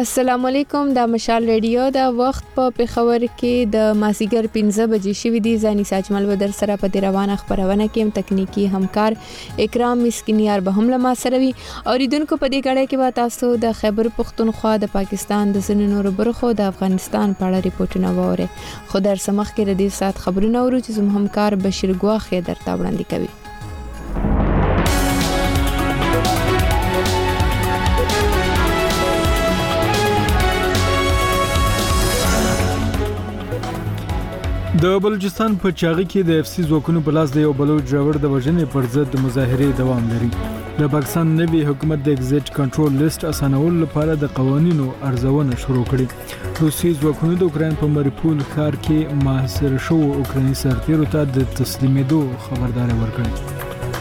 السلام علیکم د مشال ریډیو د وخت په پیښور کې د مازیګر 15 بجې شوې دي. زانی ساجمل ودر سره په روانه خبرونه کې تکنیکی همکار اکرام مسکینیار به هم لما سره وي. اوریدونکو په دې غړې کې به تاسو د خیبر پختونخوا د پاکستان د ځینو نورو برخو د افغانستان په اړه ریپورتونه ووري. خو در سمخ کې د دې سات خبرونه ورو چې زموږ همکار بشیر ګواخې درته وړاندې کوي. د بلوچستان په چاغي کې د اف سی ځواکونو په لاس د یو بلوچ ډرایور د وژنې پر ضد د مظاهرې دوام لري. د پاکستان نوي حکومت د ایگزیټ کنټرول لیست اسانولو لپاره د قوانینو ارزونه شروع کړې. روسي ځواکونو د اوکراین په ماریپول ښار کې محاصره شوو اوکرایني سرتیرو ته د تسلیمېدو خبرداری ورکړه.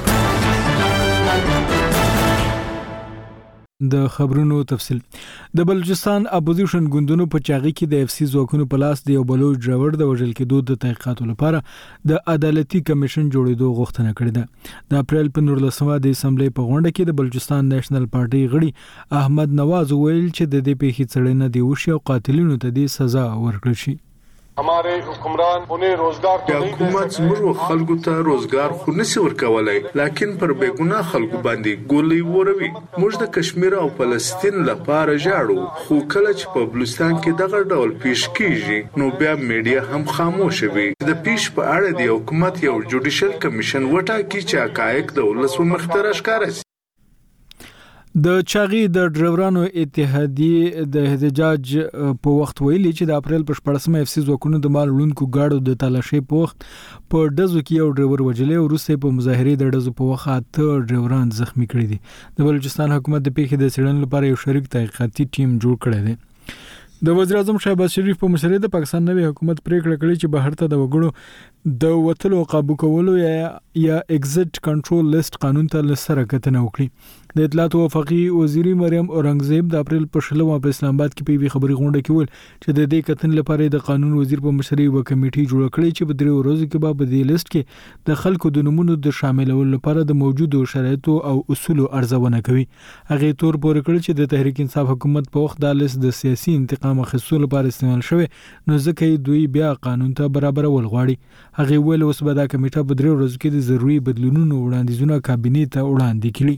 د خبرونو تفصیل. د بلوچستان اپوزیشن ګوندونو په چاغي کې د اف سی ځواکونو په لاس د یو بلوچ ډرایور د وژل کېدو د تحقیقاتو لپاره د عدالتي کمیشن جوړېدو غوښتنه کړې ده. د اپریل په 19 د اسمبلی په غونډه کې د بلوچستان نېشنل پارټي غړي احمد نواز ویل چې د دې پیښې څېړنه دی وشي او قاتلینو ته د سزا ورکړل شي. हमारे हुक्मरान उन्हें रोजगार तो नहीं दे حکومت زموږ خلکو ته روزګار خو نشي ورکولای، لکن پر بیګناه خلکو باندې ګولې وروي. موږ د کشمیر او فلسطین لپاره ژاړو، خو کله چې په بلوچستان کې دغه ډول پیش کیږي نو بیا میډیا هم خاموش وي. د پیش په اړه د حکومت یو جوډیشل کمیشن وټاکي چې حقایق د ولس مخته راښکاره شي. د چاغي د ډرایورانو اتحادیې د احتجاج په وخت ویلي چې د اپریل په 14 اف سی ځواکونو د مال وړونکو گاډو د تلاشۍ په وخت په ډزو کې یو ډرایور وژلی او وروسته په مظاهرې د ډزو په وخت 8 ډرایوران زخمی کړي دي. د بلوچستان حکومت د پیښې د څېړنې لپاره یو شریک تحقیقاتي ټیم جوړ کړی دی. د وزیر اعظم شهباز شریف په مشرۍ د پاکستان نوي حکومت پریکړه کړې چې بهر ته د وګړو د وټلو قابو کولو یا ایگزیټ کنټرول لیست قانون ته لسره کتنه وکړي. د اطلاعات او وفاقي وزیري مریم اورنګزیب د اپریل په 16 په اسلام آباد کې په وی خبري غونډه کې ول چې د دې کتن لپاره د قانون وزیر په مشرۍ و کمیټي جوړ کړې چې په 3 ورځو کې به د دې لیست کې د خلکو د نمونو د شاملولو لپاره د موجودو شرایطو او اصولو ارزونه کوي. هغه تور پورې کړ چې د تحریک انصاف حکومت په وخت د لیست د سیاسي انتقام اخیستلو لپاره استعمال شوی نو ځکه دوی بیا قانون ته برابرول غواړي. هغه ویل اوس به دا کمیټه په 3 ورځو کې د ضروري بدلونونو وړاندیزونه کابینې ته وړاندې کړي.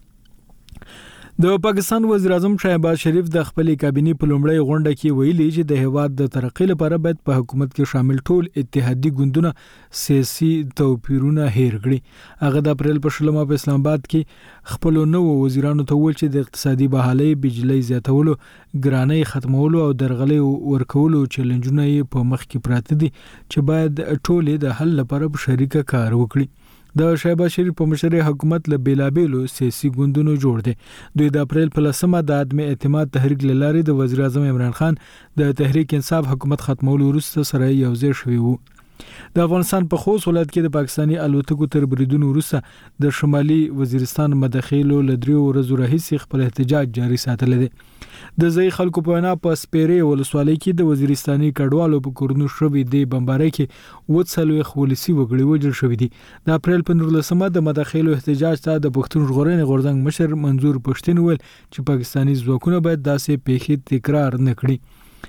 د پاکستان وزیر اعظم شهباز شریف د خپل کابینې په لومړی غونډه کې ویلي چې د هیواد د ترقۍ لپاره باید په حکومت کې شامل ټول اتحادي ګوندونه سیاسي توپیرونه هیر کړي. هغه د اپریل په 16 په اسلام آباد کې خپل نو وزیرانو ته ویل چې د اقتصادي بحالۍ، بجلی زیاتولو، ګرانۍ ختمولو او درغلۍ ورکولو چیلنجونه په مخ کې پراته دي چې باید ټول د حل لپاره په شریکه کار وکړي. د شهباز شریف په مشرۍ حکومت له بیلابیلو سیاسي ګوندونو جوړ دی. دوی د اپریل په 10 د عدم اعتماد تحریک لاري د وزیر اعظم عمران خان د تحریک انصاف حکومت ختمولو وروسته سره یوځای شوي وو. د افغانستان په خوست ولایت کې د پاکستاني الوتکو تر بریدونو وروسته د شمالي وزیرستان مداخلو له 3 ورځو راهیسې خپل احتجاج جاري ساتل دي. د ځای خلکو په وینا په سپیرې ولسوالۍ کې د وزیرستاني کډوالو په کورونو شوې د بمبارۍ کې وڅلوي خولسي وګړي وژل شوې دي. د اپریل په 19 د مداخلو احتجاج ته د پښتون ژغورنې غورځنګ مشر منظور پښتين ویل چې پاکستاني ځواکونه باید داسې پیښې تکرار نه کړي.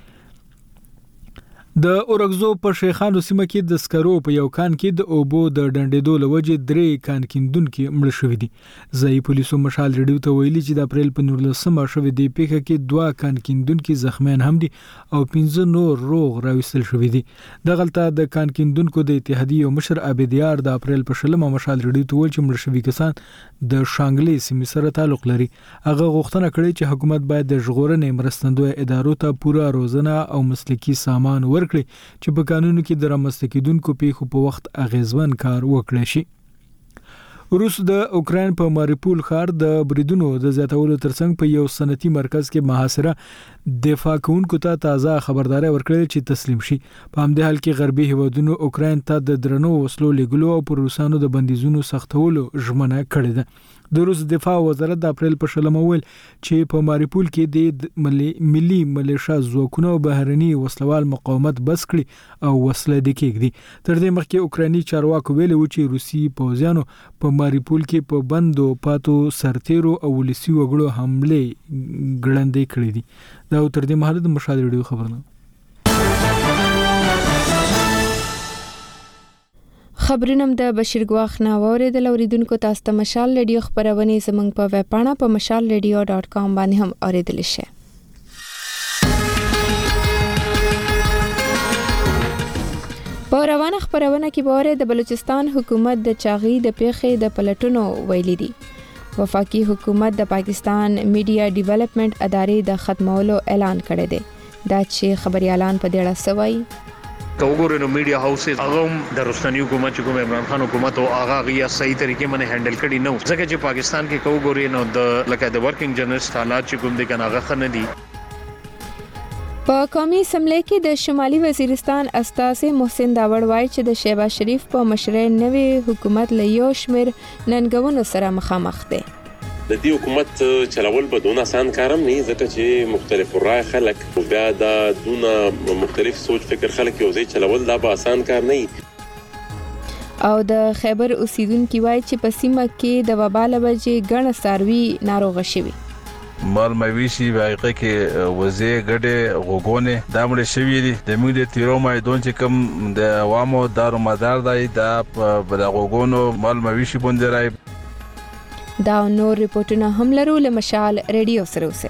د اورګزو په شیخانو سیمه کې د سکرو په یو کان کې د اوبو د ډنډېدو لوجې 3 کان کیندونکو مړ شوي دي. ځای پولیسو مشال ریډیو ته ویلي چې د اپریل په 19 شوې د پیښه کې 2 کان کیندونکو زخمیان هم دي او 15 نور روغ راوستل شوي دي. د غلطه د کان کیندونکو د اتحادیې مشر عبدیار د اپریل په 16 مشال ریډیو ته ویل چې مړ شوي کسان د شانګلې سیمې سره تعلق لري. هغه غوښتنه کړې چې حکومت باید د ژغورنې مرستندوی ادارو ته پوره روزنه او مسلکي سامان ورکړي چې په قانونو کې د رامنځته کېدونکو پیښو په وخت اغیزمن کار وکړي شي. روس د اوکراین په ماریپول ښار د بریدونو د زیاتولو ترڅنګ په یو صنعتي مرکز کې محاصره دفاع کوونکو ته تازه خبرداري ورکړې چې تسلیم شي. په همدې حال کې غربي هیوادونو اوکراین ته د درنو وسلو لګلو او پر روسانو د بندیزونو سختولو ژمنه کړې ده. د روس دفاع وزارت د اپریل په 20 ویل چې په ماریپول کې د ملي ملیشیا ځواکونو او بهرني وسلوال مقاومت بس کړي او وسله د کېږدي. تر دې مخکې اوکراني چارواکو ویلي و چې روسي پوځیانو په ماریپول کې په بندو پاتو سرتیرو او ولسي وګړو حمله ګړندې کړې دي. دا تر دې مهاله د مشال ریډیو خبرونه. خبرونم د بشیر ګواخ نه اوریدل. اوریدونکو تاسو ته مشال ریډیو خبرونه زموږ په ویب پاڼه په mashalradio.com باندې هم اوریدل شي. په روانه خبرونه کې به د بلوچستان حکومت د چاغي د پیښې د پلټونو ویلي دي. وفاقي حکومت د پاکستان میډیا ډیولپمنٹ ادارې د ختمولو اعلان کړی دی. دا چې خبريالان په دې اړه سوي کوګورو نو میډیا هاوسز هغه د رستنی حکومت چې کوم عمران خان حکومت او هغه غیا صحیح طریقې باندې هندل کړي نو ځکه چې پاکستان کې کوګورو نو د لکه د ورکینګ جرنالست حالات چې کوم دي کنه هغه خنه دي. په قومي اسمبلی کې د شمالي وزیرستان استاذ محسن داوړ وایي چې د شهباز شریف په مشرۍ نوې حکومت له یو شمېر ننګونو سره مخامخ دی. د دې حکومت چلول به دونه آسان کارم نه ځکه چې مختلف رای خلک بیا د دونه مختلف سوچ فکر خلک یو ځای چلول دا به آسان کار نه. او د خیبر اوسیدونکو وایي چې په سیمه کې د وبا له وجې ګڼ څاروي ناروغه شوي. مال مویشي واقع کې وزې ګډه غوګونه د مړ شوی دي. د موږ د تیرو مایدون چې کوم د عوامو دارو مدار دی د غوګونو مال مویشي باندې راي. دا نور ریپورتونه هم لرو له مشال ریډیو سره اوسه.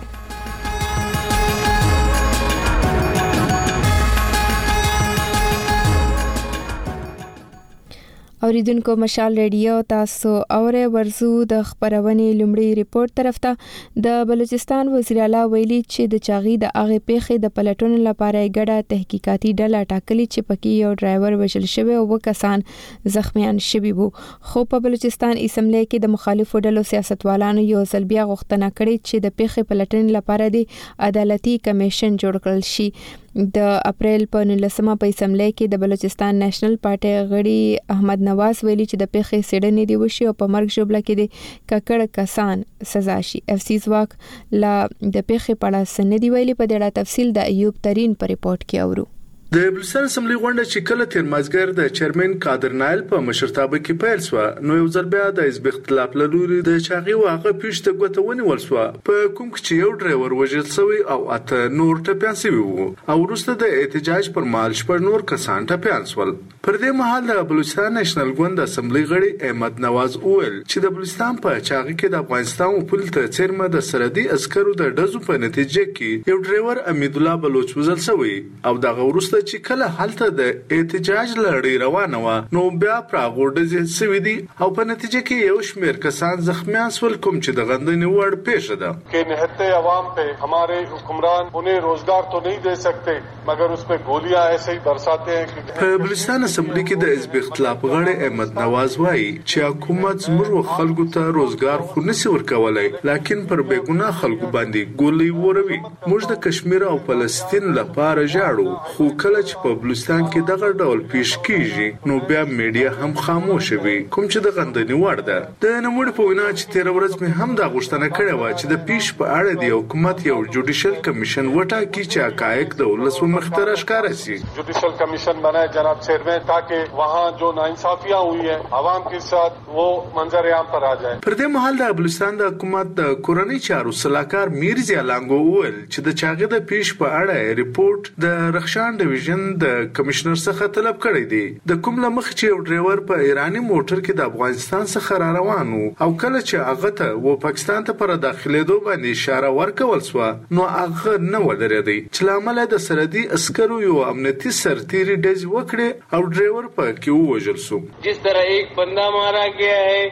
اوریدونکو مشال ریډیو تاسو اوره ورزو د خبرونه لومړی ریپورت طرف ته د بلوچستان وزیر اعلی ویلي چې د چاغي د اغه پیښې د پلټون لپاره ګډه تحقیقاتي ډله ټاکلې چې پکې یو ډرایور وژل شوی او کسان زخمیان شوي وو. خو په بلوچستان اسمبلی کې د مخالفو ډلو سیاستوالانو یو ځل بیا غوښتنه کړې چې د پیښې پلټون لپاره د عدالتي کمیشن جوړ کړل شي. د اپریل په 19مه په اسمبلی کې د بلوچستان نېشنل پارټي غړي احمد نواز ویلي چې د پیښې سړنې دی وشي او په مرګ ژوبله کې د ککړ کسان سزا شي. اف سی ځواک لا د پیښې په اړه سندې ویلي. په دې اړه تفصیل د ایوب ترين په ریپورت کې اورو. د بلوچستان اسمبلی غونډه چې کله تیر مازګر د چیرمن قادر نایل په مشرتابه کې پیل شو نو یو ځل بیا د حزب اختلاف لوري د چاغي واقع پیښته غوتونی ولسو په کوم چې یو ډرایور وژل شوی او اته نور ټپيان شوی وو او وروسته د احتجاج پر مهال شپږ نور کسان ټپيان شول. پر دې مهال د بلوچستان نېشنل ګوند اسمبلی غړي احمد نواز وویل چې د بلوچستان په چاغي کې د افغانستان او پولیس ته چیرمه د سرحدي عسکرو د ډزو په نتیجه کې یو ډرایور امید الله بلوچ وژل شوی او د وروسته چې کله حالت د احتجاج لړۍ روانه و نو بیا پراغوډز سوي دي او په نتیجه کې یو شمېر کسان زخمیان شول کوم چې د غندنې وړ پیښه ده. कि निहत्ते अवाम पे हमारे हुक्मरान उन्हें रोजगार तो नहीं दे सकते मगर उस पे गोलियां ऐसे ही बरसाते हैं कि په بلوچستان اسمبلی کې د حزب اختلاف غړي احمد نواز وایي چې حکومت زموږ خلکو ته روزګار خو نشي ورکولای لکن پر بیګناه خلکو باندې ګولې وروي. موږ د کشمیر او فلسطین لپاره ژاړو خو کله چې په بلوچستان کې دغه ډول پیښ کیږي نو بیا میډیا هم خاموش وي کوم چې د غندنې وړ ده. د نموړي په وینا چې تیر ورځ مې هم دا غوښتنه کړې و چې د پیښ په اړه د حکومت یو جوډیشل کمیشن وټاکي چې حقایق د ولس مخته راښکاره شي. जुडिशल कमीशन बनाए जनाब चेयरमैन ताकि वहाँ जो नाइंसाफियां हुई है आवाम के साथ वो मंजर आम पर आ जाए. پر دې مهال د بلوچستان د حکومت د کورنۍ چارو صلاحکار میرزا لانګو وویل چې د چاغې د پیښ په اړه ریپورت د رخشان ډیویژن د کمشنر څخه طلب کړی دی. د کوم لمخ چې یو ډرایور په ایرانی موټر کې د افغانستان څخه را روان وو او کله چې هغه ته و پاکستان ته پر داخليدو باندې اشاره ورکول شو نو هغه نه ودرېدی چې لامل د سرحدي عسکرو یو امنیتي سرتیری ډز وکړي او ډرایور په کې وژل شو. جس طرح ایک بندہ مارا گیا ہے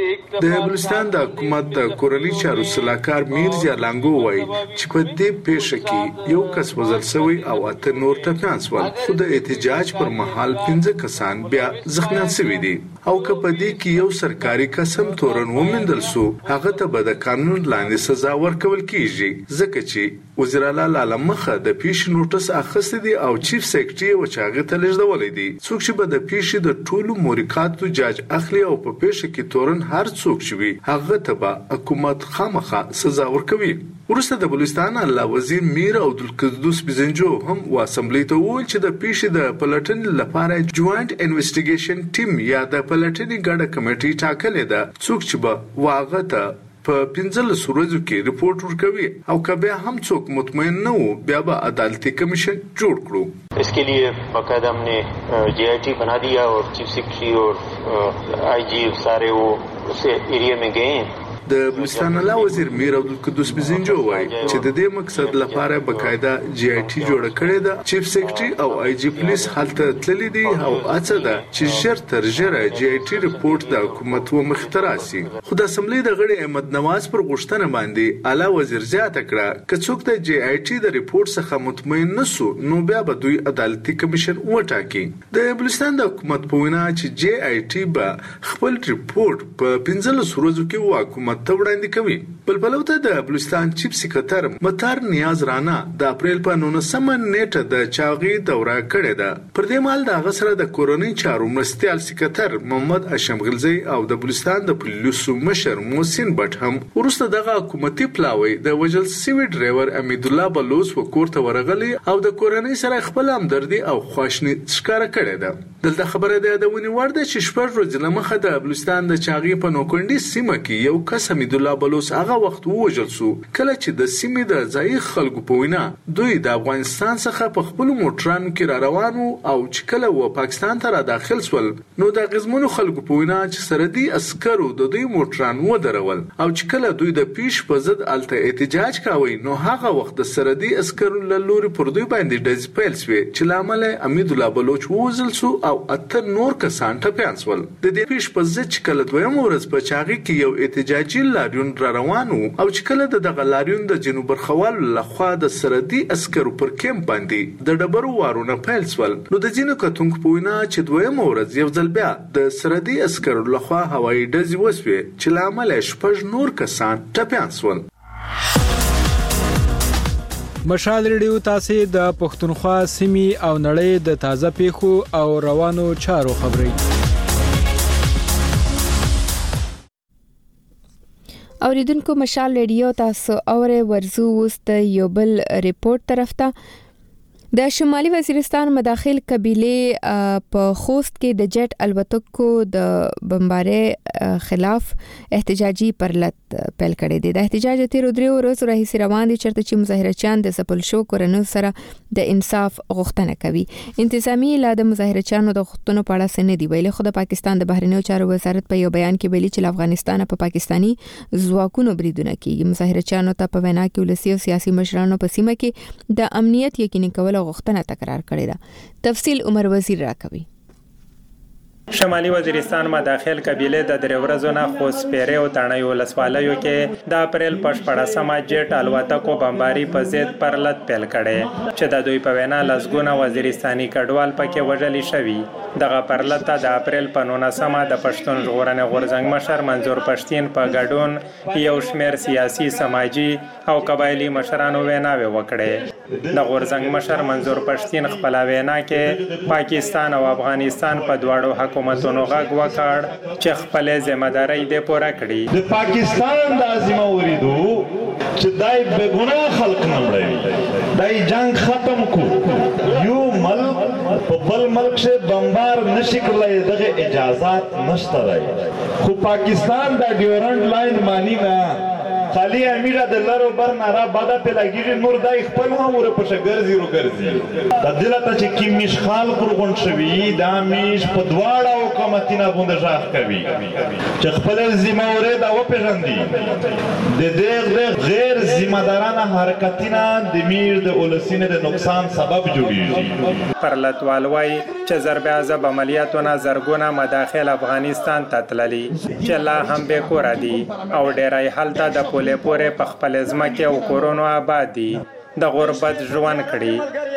د بلوچستان د حکومت د کورنۍ چارو صلاحکار میرزا لانګو وایي چې په دې پیښه کې یو کس وژل شوی او اته نور ټپيان شول خو د احتجاج پر مهال 15 کسان بیا زخمیان شوي دي. او که په دې کې یو سرکاري قسم تورن ومندل سو هغه ته به د قانون لاندې سزا ورکول کیږي ځکه چې وزیر اعلی لاله مخه د پیش نوټس اخیسته دي او چیف سیکریټري و چاغه ته لږدولې دي څوک چې به د پیش د ټولو مورکاتو جاج اخلي او په پیش کې تورن هر څوک شوي هغه ته به حکومت خامخا سزا ورکوي ورسته د بلوچستان الله وزیر میر عبدالقدوس بزنجو هم و اسمبلی ته وویل چې د پیش د پلټنې لپاره جوائنٹ انویسټیګیشن ټیم یا د پلټنې ګډه کمیټه ټاکلې ده څوک چې به واغه ته په 15 ورځو کې ریپورت ورکوي او کبه هم څوک مطمئن نه وو بیا به عدالتي کمیشن جوړ کړو इसके लिए बाकायदा हमने जीआईटी बना दिया और चीफ सेक्रेटरी और आईजी सारे वो उस एरिया में गए हैं د بلوچستان الله وزیر میر عبدالقدوس بزنجو وایي چې د دې مقصد لپاره باقاعده جی آی ټي جوړ کړې ده چیف سیکریټري او آی جی پولیس هلته تللي دي او اڅه ده چې ژر تر ژره جی آی ټي ریپورت د حکومت و مختراسي خو د اسمبلی د غړي احمد نواز پر غوښتنه باندې الله وزیر زیاته کړه چې څوک د جی آی ټي د ریپورت څخه مطمئن نسو نو بیا به دوی عدالتي کمیشن وټاکي د بلوچستان د حکومت په وینا چې جی آی ټي به خپل ریپورت په 15 ورځو کې حکومت ته وړاندې کوي بلبلو ته د بلوچستان چیف سکرټر مطار نیاز رانا د اپریل په 19 نیټه د چاغي دوره کړې ده پر دې مال د غسر د کورونی چارو مرستيال سکرټر محمد اشم غلزی او د بلوچستان د پولیسو مشر محسن بټ هم ورسته دغه حکومتي پلاوی د وجل سیوی ډرایور امید الله بلوس وکورته ورغلی او د کورونی سره خپل همدردي او خواشنی ښکارا کړې ده دلته خبره ده د ونی ورده چې شپږ ورځې لمخه د بلوچستان د چاغي په نوکندي سیمه کې یو کس امید الله بلوس هغه وخت ووجل سو کله چې د سیمې د ځای خلکو په وینا دوی د افغانستان څخه په خپل موټرانو کې را روانو او چې کله و پاکستان ته را داخل سول نو د غزمونو خلکو په وینا چې سردي عسکرو د دوی موټران و درول او چې کله دوی د پیش په ضد الته احتجاج کاوه نو هغه وخت د سردي عسکرو له لوري پر دوی باندې د ځپل سوي چې لامل امید الله بلوچ ووزل سو او اته نور کسان ټپيان سول د دې پیش په ضد چې کله دویم ورځ په چاغي کې یو احتجاجي لاریون را روانو او چې کله د دغه لاریون د جنوب برخوال لخوا د سردي عسکرو پر کیمپ باندې د ډبرو وارونه پیل سول نو د جنو کتونکو په وینا چې دویم ورځ یو ځل بیا د سردي عسکرو لخوا هوایي ډزې وسوي چې لامل شپږ نور کسان ټپيان سول مشال ریډیو تاسو د پښتونخوا سیمې او نړۍ د تازه پیښو او روانو چارو خبري اوریدونکو مشال ریډیو تاسو اوره ورزو وست یو بل ریپورت طرف ته د شمالي وزیرستان مداخل قبيله په خوست کې د جټ الوتکو د بمبارۍ خلاف احتجاجي پرلط پیل کړی دی د احتجاج تیر درې ورځې راهیسې روان دي چرته چې مظاهرچیان د سپل شو کورنو سره د انصاف غوښتنه کوي انتظامی لا د مظاهرچیانو د غوښتنو په اړه سند دی ویلي خو د پاکستان د بهرنیو چارو وزارت په یو بیان کې ویلي چې افغانستان په پاکستانی ځواکونو بریدونه کوي مظاهرچیانو ته په وینا کې ولسی او سیاسي مشرانو په سیمه کې د امنیت یقیني کول غوښتنه تکرار کړې ده تفصیل عمر وزیر راکوي شمالي وزیرستان مداخل قبيله د درې ورځو نه خوسپيره او تڼي ولسوالیو کې د اپریل په 14مه جټ الوتکو بمباري په ضد پرلط پیل کړي چې د دوی په وینا لسګونه وزیرستاني کډوال پکې وژل شوي دغه پرلط د اپریل په 19مه د پښتون ژغورنې غورځنګ مشر منظور پښتين په ګډون یو شمېر سیاسي سماجی او قبایلی مشرانو ویناوي وکړي د غورځنګ مشر منظور پښتين خپل وینا کې پاکستان او افغانستان په دواړو حکومتونو غږ وکړ چې خپل ځمېداري دې پوره کړي د پاکستان د ازمه وریدو چې دای به ګناه خلق نه مړي دای جنگ ختم کو یو ملک په بل ملک شه بمبار نشي کولای دغه اجازهات نشته راي خو پاکستان د ډیورنټ لاین مانی نه خالی امیره د لارو بر نارا بادا په لګیږي نور دای خپل هم ور په شګرزي رو ګرځي د دلته چې کی مشخال قربان شوی دا میش په دواړه حکومتینه باندې ځاخ کوي چې خپل ذمہ وره دا و پیژندي د دې غیر ذمہ دارانه حرکتینه د میر د اولسینه د نقصان سبب جوړیږي پرلطوال وای چې ضرب عذاب عملیاتونه زرګونه مداخل افغانستان ته تللي چې لا هم به کور دي او ډیرای حالت د پورې په خپل ځمکه او کورونو آباد دي د غربت ژوند کړي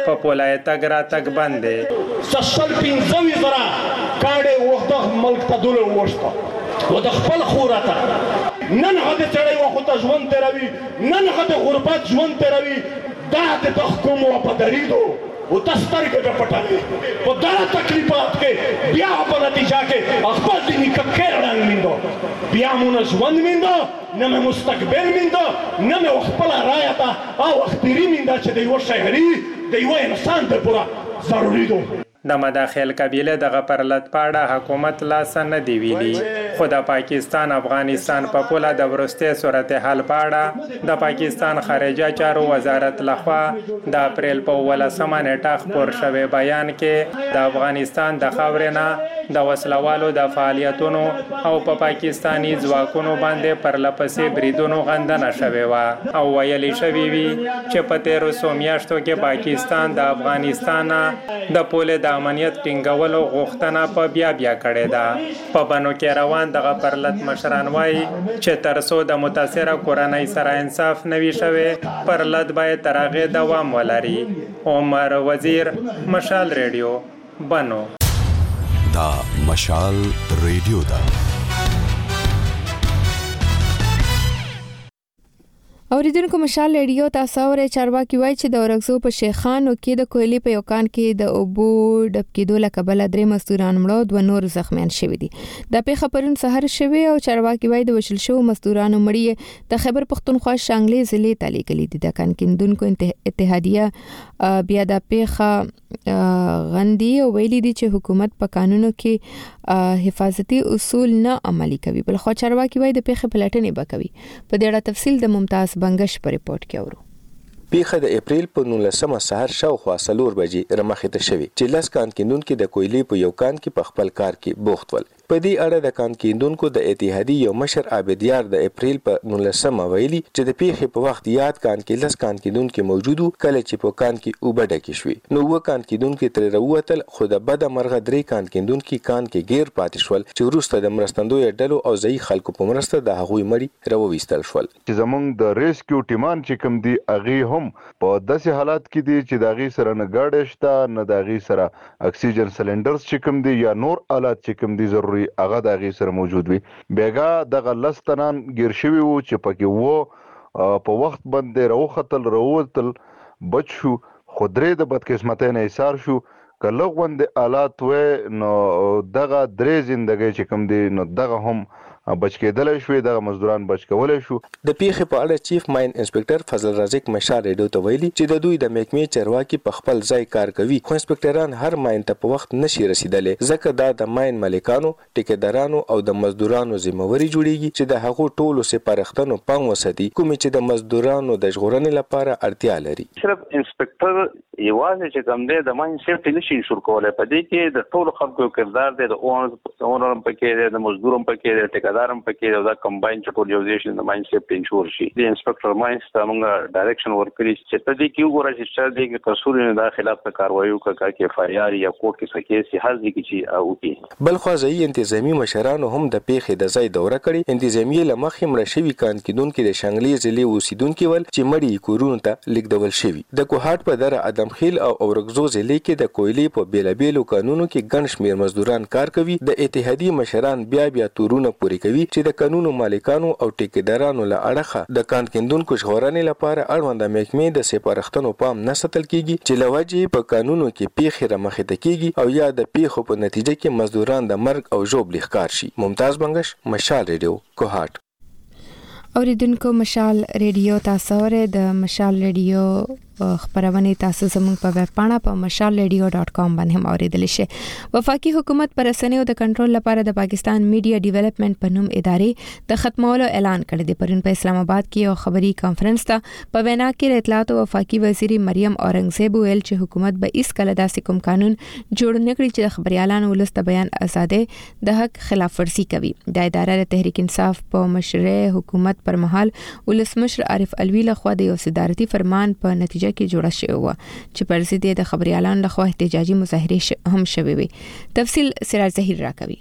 په پولای تګ را تګ بند دی. 15,000 کاړې وخت ملک ته دوله وښته و د خپل خوراته نن هغه چړې وخت ژوند تیروي نن هغه غربت ژوند تیروي دا د حکومت او پدریدو او تستر کې پټاوي په دا تکلیفات کې بیا په نتیجه کې خپل دیني ککر رنګ میندو بیا مونږ ژوند میندو نه مستقبل میندو نه خپل رايته او اختیاري میندو چې د یو شهري د یو انسان ته پورا ضروري دو. د مداخل قبیله دغه پرلط پاړه حکومت لاس نه دی ویلي خو د پاکستان افغانستان په پوله د ورسته صورتحال پاړه د پاکستان خارجه چارو وزارت لخوا د اپریل په 18 نیټه خبر شوی بیان کې د افغانستان د خاورې د وسلوالو د فعالیتونو او په پاکستانی ځواکونو باندې پرلپسې بریدونو غندنه شوی و او ویلي شوی وی چې په 1300 میاشتو کې پاکستان د افغانستان د پوله د امنیت ټینګولو غوښتنه په بیا کړې ده. په بنو کې روان دغه پرلط مشران وایي چې تر څو د متاثره کورنۍ سره انصاف نوي شوی پرلط باید تر هغې دوام ولري. عمر وزیر، مشال ریډیو، بنو. دا مشال ریډیو ده. اوریدونکو مشال ریډیو تاسو اورئ. چارواکي وایي چې د اورګزو په شیخانو کې د کویلې په یو کان کې د اوبو ډب کېدو له کبله 3 مزدوران مړه 2 نور زخمیان شوي دي. د پیښه پرون سحر شوی او چارواکي وایي د وشل شو مزدورانو مړي د خیبر پختونخوا شانګلې ضلع ته لیږلي دي. د کان کیندونکو اتحادیه بیا د پیښه غندي او ویلي دي چې حکومت په قانونو کې حفاظتي اصول نه عملي کوي. بل خو چارواکي وایي د پیښه پلټنې وکوي. په دې اړه تفصیل د ممتاز بنگش پر ریپورت کې اورو. پیښه د اپریل په 19 سحر شاوخوا 4 بجې رمخته شوی چې لاس کان کیندونکو د کویلې په یو کان کې په خپل کار کې بوخت ول. په دې اړه د کان کیندونکو د اتحادیې یو مشر عابدیار د اپریل په 19 ویلي چې د پیښې په وخت یاد کان کې لاس کان کیندونکو موجودو کله چې په کان کې وبډه کې شوی نو و کان کیندونکو تر وروتل خو د بد مرغه 3 کان کیندونکو کان کې غیر پاتې شول چې وروسته د مرستندوی ډلو او ځای خلکو په مرسته د هغوی مړي راوويستل شول. چې زمونږ د ریسکیو ټیمان چې کوم دی اغه هم په داسې حالات کې دي چې داغي سره نه گاډه شته نه داغي سره اکسیجن سلندرز چې کوم دي یا نور آلات چې کوم دي ضروري هغه داغي سره موجود وي. بیګا دغه لستنان گیر شوی وو چې پکې وو په وخت باندې راوختل بچ شو خودري د بدقسمتۍ نه ایثار شو کله غوند آلات و نو دغه درې زندګي چې کوم دي نو دغه هم بچ کېدل شوې د مزدوران بچ کولای شو. د پیښې په اړه چیف ماین انسپکټر فضل رزق مشال ریډیو ته ویلي چې د دوی د محکمې چارواکي په خپل ځای کار کوي خو انسپکټران هر ماین ته په وخت نشي رسیدلې ځکه دا د ماین مالکانو ټیکدارانو او د مزدورانو ذمہواری جوړیږي چې د هغو ټولو سپارښتنو پام وساتي کومې چې د مزدورانو د ژغورنې لپاره اړتیا لري. صرف انسپکټر یوازې چې کوم دی د ماین سیفټي نشي انشور کولای په دې کې د ټولو خلکو کردار دی د اونر پکې دی د مزدورم پکې دی ټیکدارم پکې دا کمباین چټولیزیشن د ماین سیفټي انشور شي. د انسپکټر ماینز ته موږ ډایرکشن ورکړي چې په دې کې وګورئ چې څه دي کې قصور نه د خلاف کاروایی وکړي کې اف ای آر یا کوټ کې سکه سي هر دي کې چې او کې بل خو ځای انتظامی مشرانو هم د پیښې د ځای دوره کړي. انتظامی لمخې مړ شوی کان کیدونکو د شانګلې ضلع اوسیدونکو ول چې مړی کورونو ته لیکدول شوی. د کوهات په در ادمخیل او اورګزو ضلع کې د کویلې په بیلابیلو قانونو کې ګڼ شمیر مزدوران کار کوي. د اتحادیې مشران بیا تورونه پوری کوي چې د قانونو مالکانو او ټیکدارانو له اړخه د کان کیندونکو ژغورنې لپاره اړوند محکمې د سپارښتنو پام نه ساتل کیږي چې لوجې په قانونو کې پیښې رامخته کیږي او یا د پیښو په نتیجه کې مزدوران د مرګ او ژوبل ښکار شي. ممتاز بنگش، مشال ریډیو، کوهات. اوریدونکو مشال ریډیو تاسو اورئ. د مشال ریډیو خبرونه تاسو زموږ په ویب پاڼه په mashalradio.com باندې هم اوریدلی شئ. وفاقي حکومت پر رسنیو د کنټرول لپاره د پاکستان میډیا ډیولپمنٹ په نوم ادارې د ختمولو اعلان کړی دی. پرون په اسلام آباد کې یو خبري کانفرنس ته په وینا کې اطلاعات او وفاقي وزیر مریم اورنګزیب ویل چې حکومت به هیڅ کله داسې کوم قانون جوړ نه کړي چې د خبريالانو ولس د بیان ازادي د حق خلاف ورزي کوي. د ادارې د تحریک انصاف په مشرع حکومت پر مهال ولسمشر عارف الوی لخوا د یو صدارتي فرمان په نتیجه کې جوړه شوی و چې پر ضد د خبريالانو لخوا احتجاجي مظاهره هم شوي وي. تفصیل سراج ظهیر راکوي.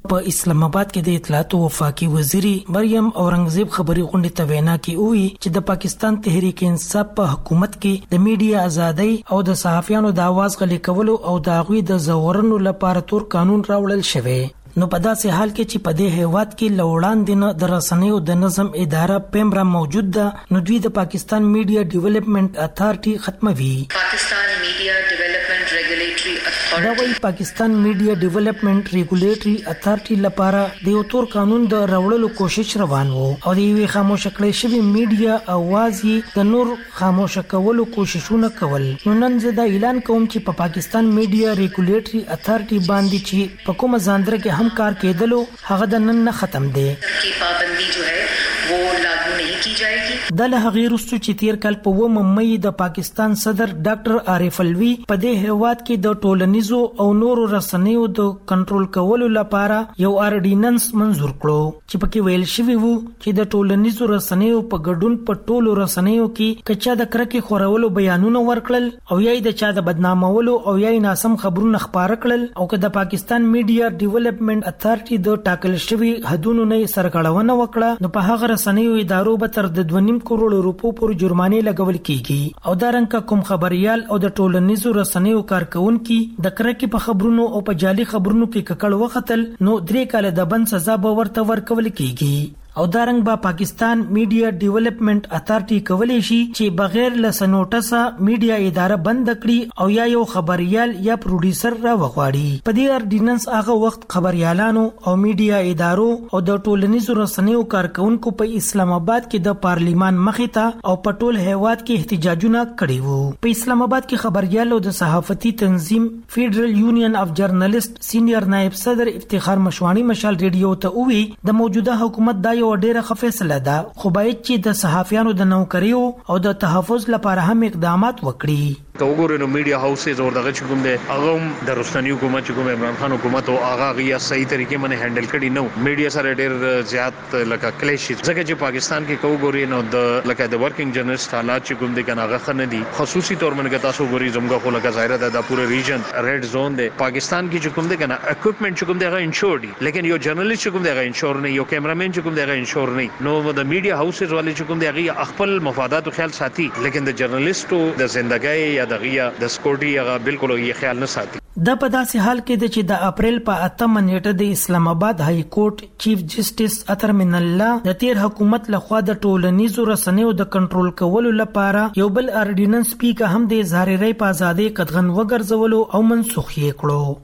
په اسلام آباد کې د اطلاعات او وفاقي وزیر مریم اورنګزیب خبري غونډې ته وینا کې وی چې د پاکستان تحریک انصاف په حکومت کې د میډیا ازادي او د صحافیانو د आवाज غلي کولو او د غوي د زورنو لپاره تور قانون راوړل شوی. نو په داسې حال کې چې په دې هیواد کې لوړاندې نه د رسنیو د نظم اداره پیمرا موجود ده، نو دوی د پاکستان میډیا ډیولپمنٹ اتھارټي ختموي. پاکستان میډیا ډیولپمنٹ ریګولیټری اتھارټي دا وایي پاکستان میډیا ډیولپمنٹ ریګولیټری اتھارټي لپاره د یو تور قانون د راوړلو کوشش روان وو او د یوې خاموش کړې شوی میډیا اواز یې د نور خاموش کولو کوششونه کول. نو نن زه دا اعلان کوم چې په پاکستان میډیا ریګولیټری اتھارټي باندې چې په کومه ځاندره کې هم کار کېدلو هغه د نن نه ختم دی. کی پابندی جو ہے وہ لاگو نہیں کی جائے گی. د له غیر رستو چې تیر کال په 9 مې د پاکستان صدر ډاکټر عارف الوی په دې هیواد کې د ټولنیزو او نورو رسنیو د کنټرول کولو لپاره یو اورډیننس منزور کړو چې پکې ویل شوی وو چې د ټولنیزو رسنیو په ګډون په ټولو رسنیو کې کچا د کرکې خورولو بیانونه ورکړل او یای د چا د بدنامولو او یای ناسم خبرونه خبره کړل او که د پاکستان میډیا ډیولپمنٹ اتھارټي د ټاکل شوی حدونو نه سرغړونه وکړه نو په هغه رسنیو ادارو به تر د 2.5 کروڑ روپو پر جرمانه لګول کیږي. او دا رنګه کوم خبريال او د ټولنیزو رسنیو کارکونکو د کرکې په خبرونو او په جعلي خبرونو کې ککړ وختل نو 3 کال د بند سزا به ورته ورکول کیږي. او دارنګ با پاکستان میډیا ډیولپمنٹ اتھارټي کولای شي چې بغیر له نوټسه میډیا اداره بند کړي او یا یو خبريال یا پروډوسر را وغواړي. په دې اورډیننس هغه وخت خبريالانو او میډیا ادارو او د ټولنیزو رسنیو کارکونکو په اسلام آباد کې د پارلیمان مخې ته او په ټول هیواد کې احتجاجونه کړي وو. په اسلام آباد کې خبريال او د صحافتي تنظیم فیډرل یونین اف جرنالست سینیئر نائب صدر افتخار مشوانی مشال ریډیو ته وی د موجوده حکومت دا یو ډیره خفیصله ده خو باید چې د صحافیانو د نوکریو او د تحفظ لپاره هم اقدامات وکړي. وګورئ نو میډیا هاوسز او دغه چې کوم دی هغه د رستنی حکومت چې کوم عمران خان حکومت او هغه غیا صحیح طریقې باندې هندل کړي نو میډیا سره ډېر زیات لکه کلیش ځکه چې پاکستان کې وګورئ نو د لکه د ورکینګ جرنالست حالات چې کوم دی کنه هغه خنه دي خصوصي تور باندې تاسو ګوري زموږه خو لکه ظاهر ده د پوره ریجن ریډ زون دی پاکستان کې چې کوم دی کنه اکوپمنٹ چې کوم دی هغه انشور دي لیکن یو جرنالست چې کوم دی هغه انشور نه یو کیمرامین چې کوم دی هغه انشور نه نو د میډیا هاوسز والے چې کوم دی هغه خپل مفادات خیال ساتي لیکن د جرنالستو د ژوندۍ یا د سکورټي هغه بالکل یې خیال نه ساتي. د په داسې حال کې چې د اپریل په 8 نیټه د اسلام آباد های کورټ چیف جسټس اطهر من الله د تیر حکومت لخوا د ټولنیزو رسنیو د کنټرول کولو لپاره یو بل اورډیننس پیکه هم د اظهار رای په ازادي قدغن وګرځولو او منسوخ یې کړو.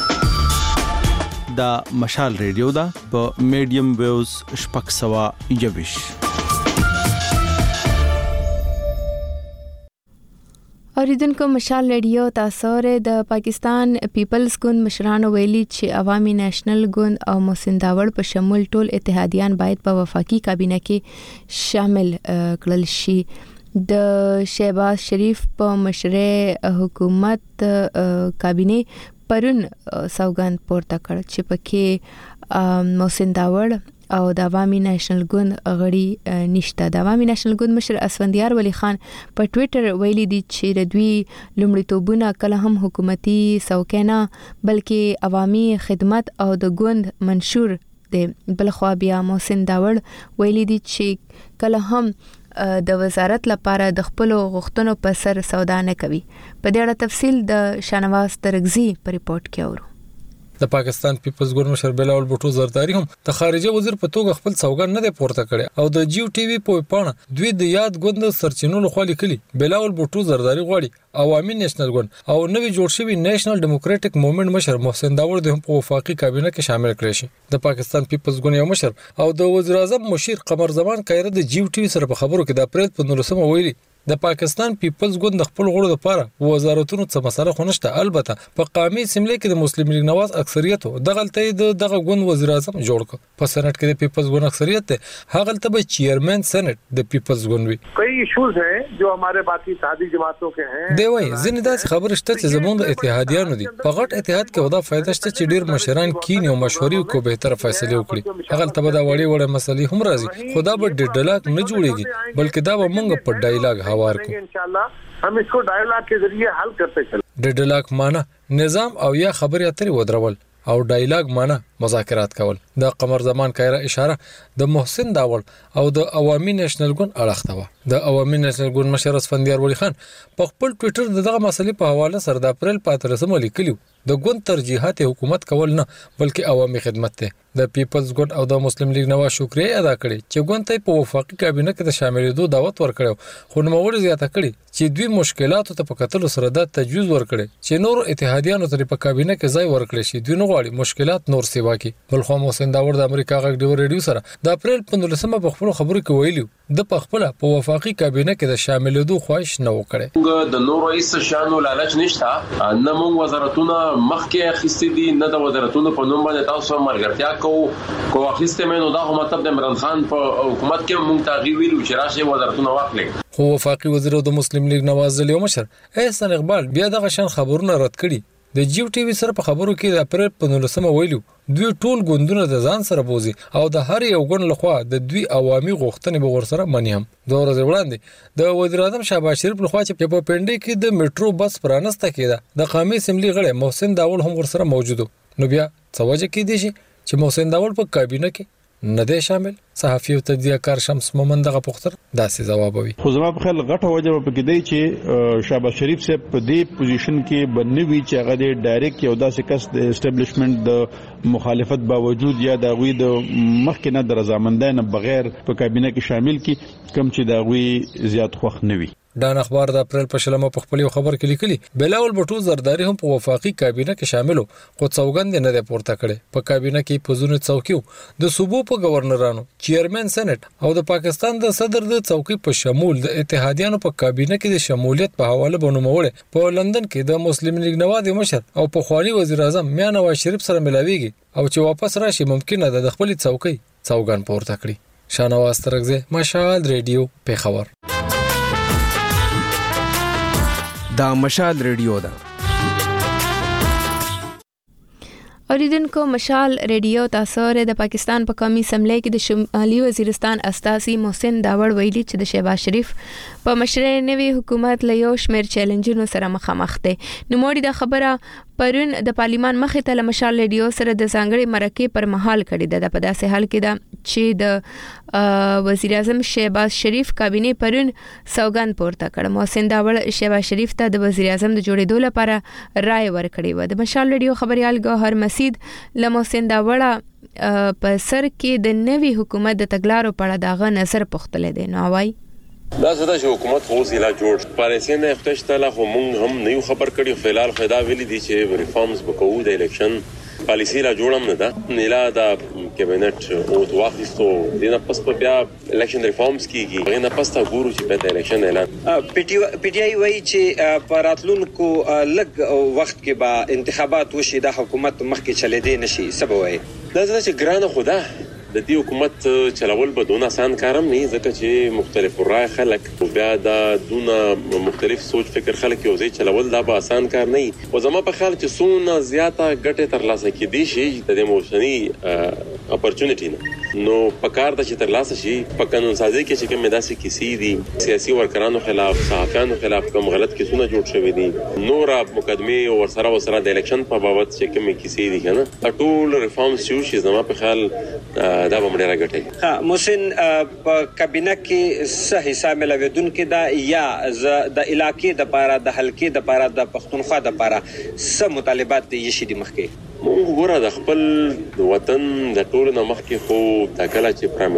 دا مشال ریډیو دا په میډیم ویوز شپږ سوا یوش. اوریدونکو مشال ریډیو تاسو د پاکستان پیپلز ګوند مشرانو ویلي چې عوامي نېشنل ګوند او محسن داوړ په شمول ټول اتحادیان باید په وفاقي کابینه کې شامل کړل شي. د شهباز شریف په مشرۍ حکومت کابینه پرون سوګند پورته کړ چې پکې محسن داوړ او د عوامي نېشنل ګوند غړي نشته. د عوامي نېشنل ګوند مشر اسفندیار ولی خان په ټوئیټر ویلي دي چې د دوی لومړیتوبونه کله هم حکومتي څوکۍ نه بلکې عوامي خدمت او د ګوند منشور دی. بلخوا بیا محسن داوړ ویلي دي چې کله هم د وزارت لپاره د خپل غوښتنو په سر سودا نه کوي. په دې اړه تفصیل د شانواز ترغزی په ریپورت کې اورو. د پاکستان پیپلز ګوند مشر بلاول بوټو زرداری هم د خارجه وزیر په توګه خپل سوګند نه دی پورته کړی او د جیو ټي وي په پاڼه دوی د یاد ګوند سرچینو لخوا لیکلي بلاول بوټو زرداری غواړي عوامي نېشنل ګوند او نوې جوړ شوی نېشنل ډیموکراټک موومېنټ مشر محسن داوړ د په وفاقي کابینه کې شامل کړي شي. د پاکستان پیپلز ګوند یو مشر او د وزیر اعظم مشیر قمر زمان کایره د جیو ټي وي سره په خبرو کې د اپریل په 19 ویلي د پاکستان پیپلز ګوند د خپل غړو لپاره وزارتونو څه مسله خونشته. البته په قومي اسمبلی کې د مسلم لیگ نواز اکثریت دغلته دغه ګوند وزیر اعظم جوړ ک. په سېنات کې د پیپلز ګوند اکثریت ته هغه ته به چیرمن سېنات د پیپلز ګوند وي. کئی ایشوز ہیں جو ہمارے باقی اتحادی جماعتوں کے ہیں. دی وای ځینې داسې خبره شته چې زموږ د اتحادیانو دي. په غټ اتحاد کې ودا فائدہ شته چې ډیر مشران کین او مشورې کو به تر فیصله وکړي. هغه ته به دا وړي مسلې هم راځي. خدا به ډیډلاک نه جوړيږي بلکې دا به موږ په ډایلاګ هوار کو. हम इसको डायलॉग के जरिए हल करते चले. ډیډلاک معنا نظام او یا خبرې اترې ودرول او ډایلاګ معنا مذاکرات کول. د قمر زمان کایره اشاره د محسن داوړ او د عوامي نېشنل ګوند اړخته و. د عوامي نېشنل ګوند مشر اسفندیار ولی خان په خپل ټوئیټر دغه مسلې په حواله سره د اپریل 15 لیکلیو د ګوند ترجیحات حکومت کول نه بلکې عوامي خدمت ته. د پیپلز ګوند او د مسلم لیگ نواز شکریه ادا کړې چې ګوند ته په وفاقي کابینه کې د شاملېدو دعوت ورکړو، خو نوموړي زیاته کړې چې دوی مشکلاتو ته په کتلو سره د تجویز ورکړي چې نور اتحادیانو ته په کابینه کې ځای ورکړي شي. دوی نه غواړي مشکلات نور سیوا کړي. بلخو محسن داوړ د امریکا غږ ډیو ریډیو سره د اپریل 15 په خپل خبرو کې ویلي د پخپله په وفاقي کابینه کې د شاملېدو خواهش نه وکړي. د نور رئیس شانو لالچ نشته، نه مونږ وزارتونه مخکې اخیستي دي، نه د وزارتونو په نوم باندې تاسو ملګرتیا کو اخیسته مې نو دا هم مطلب د عمران خان په حکومت کې مونږ تغییر ویلو چې راشه وزارتونه واخلي. خو وفاقي وزیر د مسلم لیگ نواز زلیو مشر احسان اقبال بیا دغه شان خبرونه رد کړي. د جیو ټي وي سره په خبرو کې د اپریل 15 ویلو دوی ټول ګوندونه د ځان سره بوزي او د هر یو ګوند لخوا د دوی عوامي غوښتنې به ورسره مني. هم د ورځې وړاندې د وزیر اعظم شهباز شریف لخوا چې په پنډي کې د میټرو بس پرانسته کېده د قومي اسمبلی غړي محسن داوړ هم ورسره موجود. نو بیا څه وجه کې دي چې محسن داوړ په کابینه کې نه دی شامل؟ صحافي او تجزیه‌کار شمس مومن دغه پوښتنه داسې جوابوي. خو زما په خیال غټه وجه په کې دی چې شهباز شریف صاحب په دې پوزیشن کې بنوي چې هغه د ډایرکټ یو داسې کس د اسټابلیشمنت د مخالفت باوجود یا د غوي د مخکې نه د رضامندۍ نه بغیر په کابینه کې شامل کی کم چې د غوي زیات خوښ نه وي. ډان اخبار د اپریل په شلمه په خپل خبر کې لیکلي بلاول بټو زرداری هم په وفاقي کابینه کې شاملو، خو څوګند نه دی پورته کړي. په کابینه کې پوزونه څوکیو د صوبو په گورنرانو، چیرمن سېنات او د پاکستان د صدر د څوکۍ په شمول د اتحادیانو په کابینه کې د شمولیت په حواله بنوموړي. په لندن کې د مسلم لیگ نواز مشر او په خوالي وزیر اعظم میا نواز شریف سره ملاويږي او چې واپس راشي ممکنه ده د خپل څوکۍ څوګند پورته کړي. شانواز ترغزه، مشال ریډیو، پیښور. دا مشال ریډیو ده. اوریدونکو مشال ریډیو تاسو د پاکستان په قومي اسمبلی کې د شمالي وزیرستان استاذي محسن داوړ ویلي چې د شهباز شریف په مشرۍ نوي حکومت له یو شمېر چیلنجونو سره مخامخ دی. نوموړي د خبره پرون د پارلیمان مخې ته له مشال ریډیو سره د ځانګړي مرکې پر مهال کړې ده. په داسې حال کې ده چې د وزیر اعظم شهباز شریف کابینه پرون سوګند پورته کړ. محسن داوړ شهباز شریف ته د وزیر اعظم د جوړېدو لپاره رائے ورکړې و. د مشال ریډیو خبريال ګوهر مسید له محسن داوړ په سر کې د نوي حکومت د تګلارو په اړه داغه نظر پوښتل دي. نو وای دا زده چې حکومت خو سیلا جوړ پالیسي نه اختیار له هم نه یو خبر کړي. فعلال خدا ویلي دي چې ریفارمز وکړو د الیکشن پالیسي لا جوړم نه ده نه لا د کابینټ او واخیستو دینه پس په بیا الیکشن ریفارمز کیږي نه پس تا ګورو چې په الیکشن اعلان پی ټی آی وایي چې په راتلونکو لږ وخت کې به انتخابات وشي د حکومت مخکې چلې دي نشي سبب وایي دا چې ګرانه خدا د دې حکومت چلول به دونه آسان کارم نه ځکه چې مختلف رائے خلک او بیا د دونه مختلف سوچ فکر خلک یو ځای چلول دا به آسان کار نه وي. او زما په خیال چې سونه زیاته ګټه ترلاسه کېدي شي د موشنی اپورچونټی نو په کار د چې ترلاسه شي په قانون سازي کې چې کوم داسې کیسې دي سیاسي ورکرانو خلاف صحافیانو خلاف کوم غلط کیسونه جوړ شوی دي نور مقدمه او سره د الیکشن په بابت چې کوم کیسې دي کنه ټول ریفارمز شي زما په خیال دا به مړه راګټي. ها محسن په کابینه کې څه حصہ ملویدونکو دا یا د علاقې د پاره د حلقې د پاره د پښتونخوا د پاره څه مطالبات دي شي د مخکې مونږ ګوره د خپل وطن د ټولو نه مخکې خو تاکله چې پرایم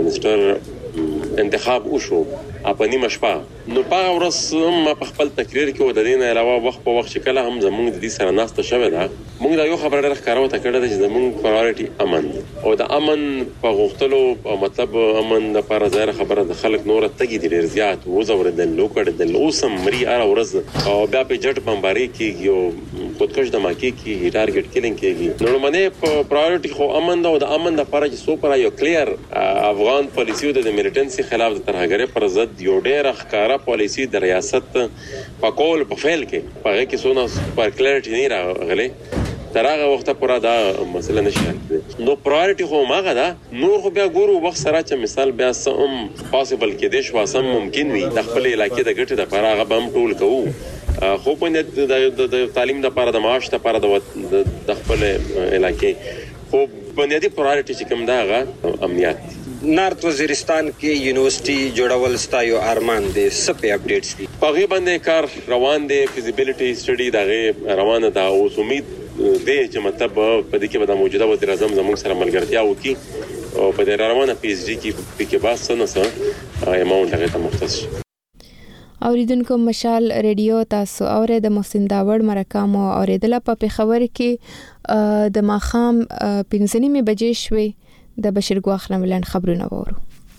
منسٹر انتخاب وشو په نیمه شپه نو په ورځ ما په خپل تقریر کې د دین علاوه وخت په وخت شکل هم زموږ د دې سره ناسته شوه دا موږ دا یو خبره ډېر ښکارو ته کړه چې زموږ پرایورټي امن او د امن په غوښتلو او مطلب امن د لپاره ځای خبره د خلک نور تګي دي ډېر زیات وزوردل لوکړدل اوسم مری اره ورځ او بیا په جټ بمباري کېږي او خودکش دماکي کېږي ټارګټ کیلینګ کېږي نو باندې په پرایورټي خو امن دا او د امن د لپاره چې سو پر یو کلیر افغان پالیسی د ملیټنسي خلاف د ترهګرۍ پر ضد یو ډېر ښکارا پالیسی د ریاست په کول په فعل کې په هغه کې سونه پر کلیرټی نه راغلي ترغه وخت پورا دا مسله نشي نو پرایورټي خو ماغه دا نور خو بیا ګورو وخت سره چې مثال بیا سم پاسبل کې د شوا سم ممکن وي د خپل علاقې د ګټې د پراغه بم ټول کوو خو په د تعلیم لپاره د معاش لپاره د خپل علاقې خو بنیادی پرایورټي چې کوم دا هغه امنیت. نارت وزیرستان کې یونیورسيټي جوړول ستایو ارمان دي سپې اپډیټس دي په غي باندې کار روان دي فیزیبিলিټي سټډي دا روانه دا اوس امید دی چې مطلب په دې کې به د موجوده وزیر اعظم زموږ سره ملګرتیا وکړي او په دې روانه پی ایچ ډي کې بس نه اماونټ هغه ته مختص شي. اوریدونکو مشال ریډیو تاسو اوره د محسن داوړ مرکه اوریدله په پیښور کې د ماخام 5:30 بجې شوي د بشیر ګواخ نملند خبرونه وورو.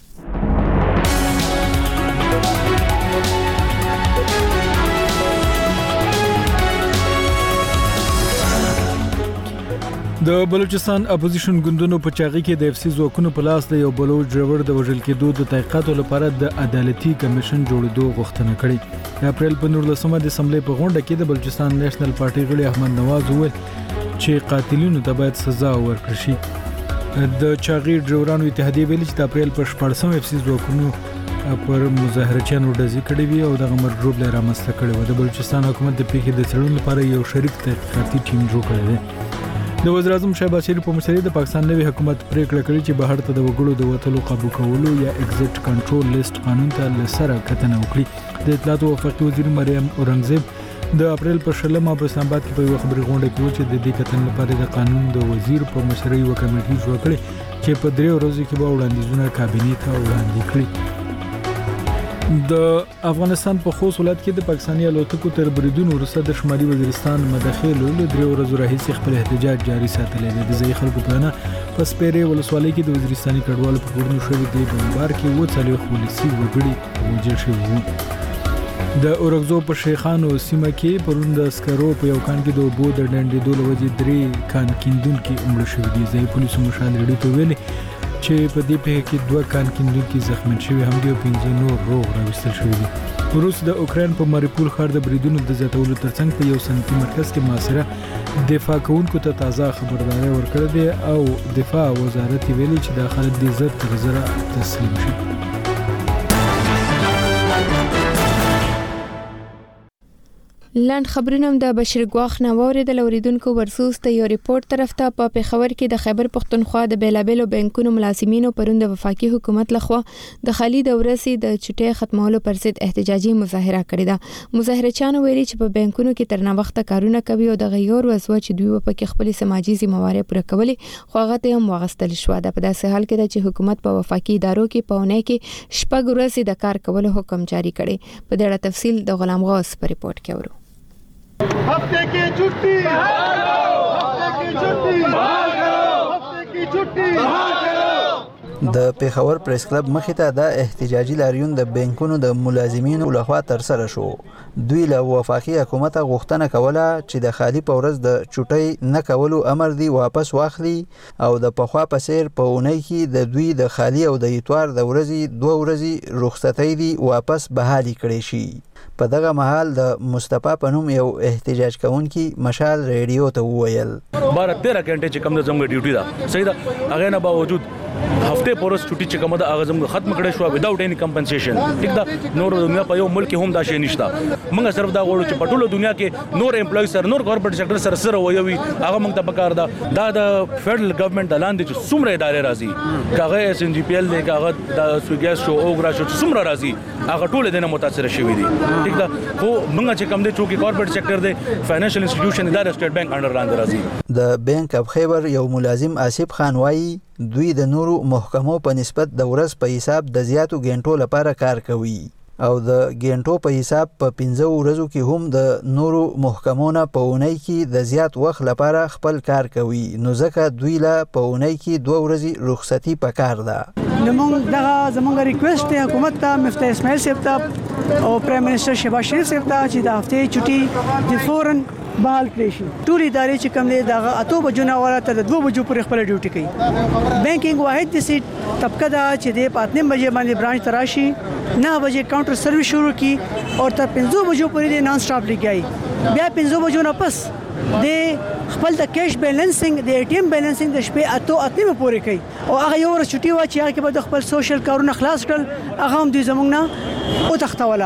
د بلوچستان اپوزیشن ګوندونو په چاغي کې د اف سی ځواکونو په لاس د یو بلوچ ډرایور د وژل کېدو د تحقیقاتو لپاره د عدالتي کمیشن جوړېدو غوښتنه کړې. د اپریل په 19 د اسمبلی په غونډه کې د بلوچستان نېشنل پارټي غړي احمد نواز وویل چې قاتلینو ته باید سزا ورکړل شي. د چاغي ډرایورانو اتحادیه ویلي چې د اپریل په 14 اف سی ځواکونو پر مظاهرچیانو ډزې کړې وي او دغه مرګ له رامنځته کړي و. د بلوچستان حکومت د پیښې د څېړنې لپاره یو شریک تحقیقاتي ټیم جوړ کړی دی. د وزیر اعظم شهباز شریف په مشرۍ د پاکستان نوي حکومت پریکړه کړې چې بهر ته د وګړو د وټلو قابو کولو یا ایگزټ کنټرول لیست قانون ته لسره کتنه وکړي. د اطلاعات او وفاقي وزیر مریم اورنګزیب د اپریل په 16 په اسلام آباد کې په یو خبري غونډه کې چې د دې کتنې لپاره د قانون د وزیر په مشرۍ یو کمیټه جوړ کړي چې په 3 ورځو کې به وړاندیزونه کابینې ته وړاندې کړي. د افغانستان په خوست ولایت کې د پاکستاني الوتکو تر بریدونو وروسته د شمالي وزیرستان مداخلو له 3 ورځو راهیسې خپل احتجاج جاري ساتلی دی. د ځای خلکو په اړه په سپېرې ولسوالۍ کې د وزیرستاني کډوالو په ګډون شوې د بمبار کې 40 پولیسي وګړي وژل شوي وو. د اورګزو په شیخانو سیمه کې پرون د عسکرو په یو کان کې د اوبو د ډنډېدو له وجې 3 کان کیندونکي مړه شوي دي. ځای پولیسو مشال ریډیو ته ویلي چې په دې پیښه کې 2 کان کیندونکي زخمي شوي هم دي او 15 نور روغ راوستل شوي دي. روس د اوکرين په ماریپول ښار د بریدونو د زیاتولو ترڅنګ په یو صنعتي مرکز کې محاصره دفاع کوونکو ته تازه خبرداري ورکړه دي او دفاع وزارت ویلي چې د خلک د زر تر زره تسلیم شي. لاند خبرونه د بشیر ګواخ نووري د لوریدونکو ورسوس ته یو ریپورت طرف ته په پیښور کې د خیبر پښتونخوا د بیلابېلو بانکونو ملازمینو پرون د وفاقي حکومت لخوا د خالي دورسي د چټي ختمولو پر ضد احتجاجي مظاهره کړې ده. مظاهرچیانو ویلي چې په بانکونو کې تر نوښت کارونه کوي او د غیر وسو چې دوی په کې خپل سماجي ذمہواري پوره کولې خو هغه ته هم واغستل شو. د په داسې حال کې چې حکومت په وفاقي ادارو کې پونه کې شپږ ورځې د کار کولو حکم جاری کړي. په دې اړه تفصیل د غلام غوث په ریپورت کې ورو. हफ्ते की छुट्टी हफ्ते की छुट्टी हफ्ते की छुट्टी د پیښور پریس کلب مخې ته د احتجاجي لاریون د بانکونو د ملازمینو لخوا تر سره شو. دوی له وفاقي حکومت غوښتنه کوله چې د خالي پورز د چټي نه کولو امر دی واپس واخلي او د پخوا په سیر په اونۍ کې د دوی د خالي او د اتوار د ورځې 2 ورځې رخصتۍ دی واپس بحالي کړي شي. په دغه مهال د مصطفی پنوم یو احتجاج کوونکی مشال ریډیو ته وویل 12-13 غنټه چې کوم د زموږ ډیوټي ده صحیح ده هغه نه باوجود هفته پورس چټي چې کومه د اغه زموږ ختم کړي شو وداوټ اني کمپنسیشن ټیک ده. نور دنیا په یو ملک هم دا شي نشته. موږ صرف دا غواړو چې په ټوله دنیا کې نور امپلوي سره نور کارپوریټ سېکټر سره وایوي هغه موږ ته پکار ده. دا د فدرل ګورنمنت اعلان دي چې څومره ادارې راځي کاغه اس ان جی پی ال دی کاغه د سوګیس شو اوګرا شو څومره راځي هغه ټوله دنه متاثر شوی دي ټیک ده. خو موږ چې کوم دي چې کارپوریټ سېکټر دی فاینانشل انسټیټیوشن دا سټیټ بانک انډر لاندې راځي. د بانک اف خیبر یو ملازم آصف خان وایي دوی د نورو محکمو په نسبت د ورځ په حساب د زیاتو غنټو لپاره کار کوي او د غنټو په حساب په 15 ورځو کې هم د نورو محکمونو په اونۍ کې د زیات وخت لپاره خپل کار کوي. نو ځکه دوی لا په اونۍ کې 2 ورځې رخصتي پکار ده. نمونږ دغه زمونږ ریکوست دی حکومت ته مفتي اسماعیل صاحب ته او پرایم منسٹر شهباز شریف صاحب ته چې د هفته چټي د فورن بحال کړی شي. ټول ادارې چې کوم دي دغه 8 بجو نه وراته د 2 بجو پر خپل ډیوټي کوي. بانکینګ واحد د سیټ طبقه دا چې د 5 بجې باندې برانچ تراشي 9 بجې کاونټر سرویس شروع کی او تر 15 بجو پورې د نان سټاپ لګای. بیا 15 بجو نه پس د خپل د کیش بیلانسینګ د ای ټی ایم بیلانسینګ د شپې 8 پورې کوي او هغه یو ورځ چټي وا چې هغه کې به خپل سوشل کارونه خلاص کړل هغه هم دوی زمونږ نه او تختوله.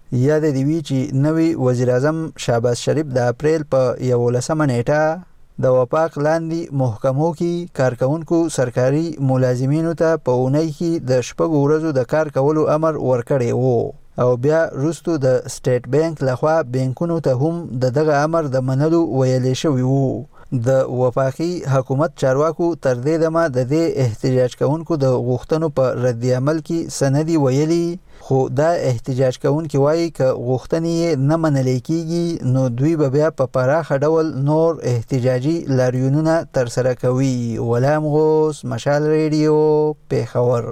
یاد دی وی چې نوی وزیر اعظم شهباز شریف د اپریل په 11 نیټه د وفاق لاندې محکمو کې کارکونکو سرکاري ملازمینو ته په اونۍ کې د 6 ورځو د کار کولو امر ورکړی وو او بیا وروسته د سټیټ بانک لخوا بانکونو ته هم دغه امر د منلو ویلې شوی وو د وفاقي حکومت چارواکو تر دې دمه د دې احتجاج کوونکو د غوښتنو په رد عمل کې سندي ویلي خو دا احتجاج کوونکي وایي که غوښتنې نه منل کېږي نو دوی به بیا په پراخه ډول نور احتجاجي لاریونونه ترسره کوي. غلام غوث، مشال ریډیو، پیښور.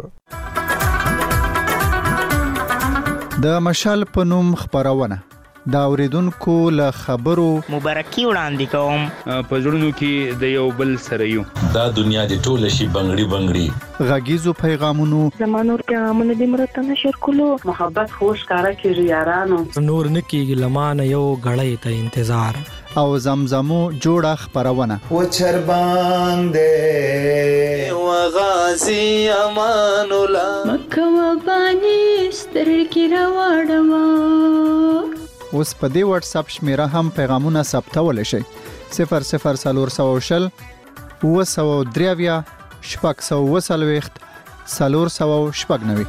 د مشال په نوم خبرونه دا اوریدونکو له خبرو مبارکي وړاندې کوم په زړونو کې د یو بل سره یو دا دنیا د ټوله شي بنگړي بنگړي غږیزو پیغامونو زمانور پیغامونه د مرته نشر کولو محبت خوش کارا کیږي یارانو نور نکیږي لمانه یو غړې ته انتظار او زمزمو جوړه خبرونه و چر باندې و غازی امان الله مکه و بانی سترګې راوړم. اوس په دې واتس اپ شمیره هم پیغامونه ثبتول شي 00420 923 شپږ 490.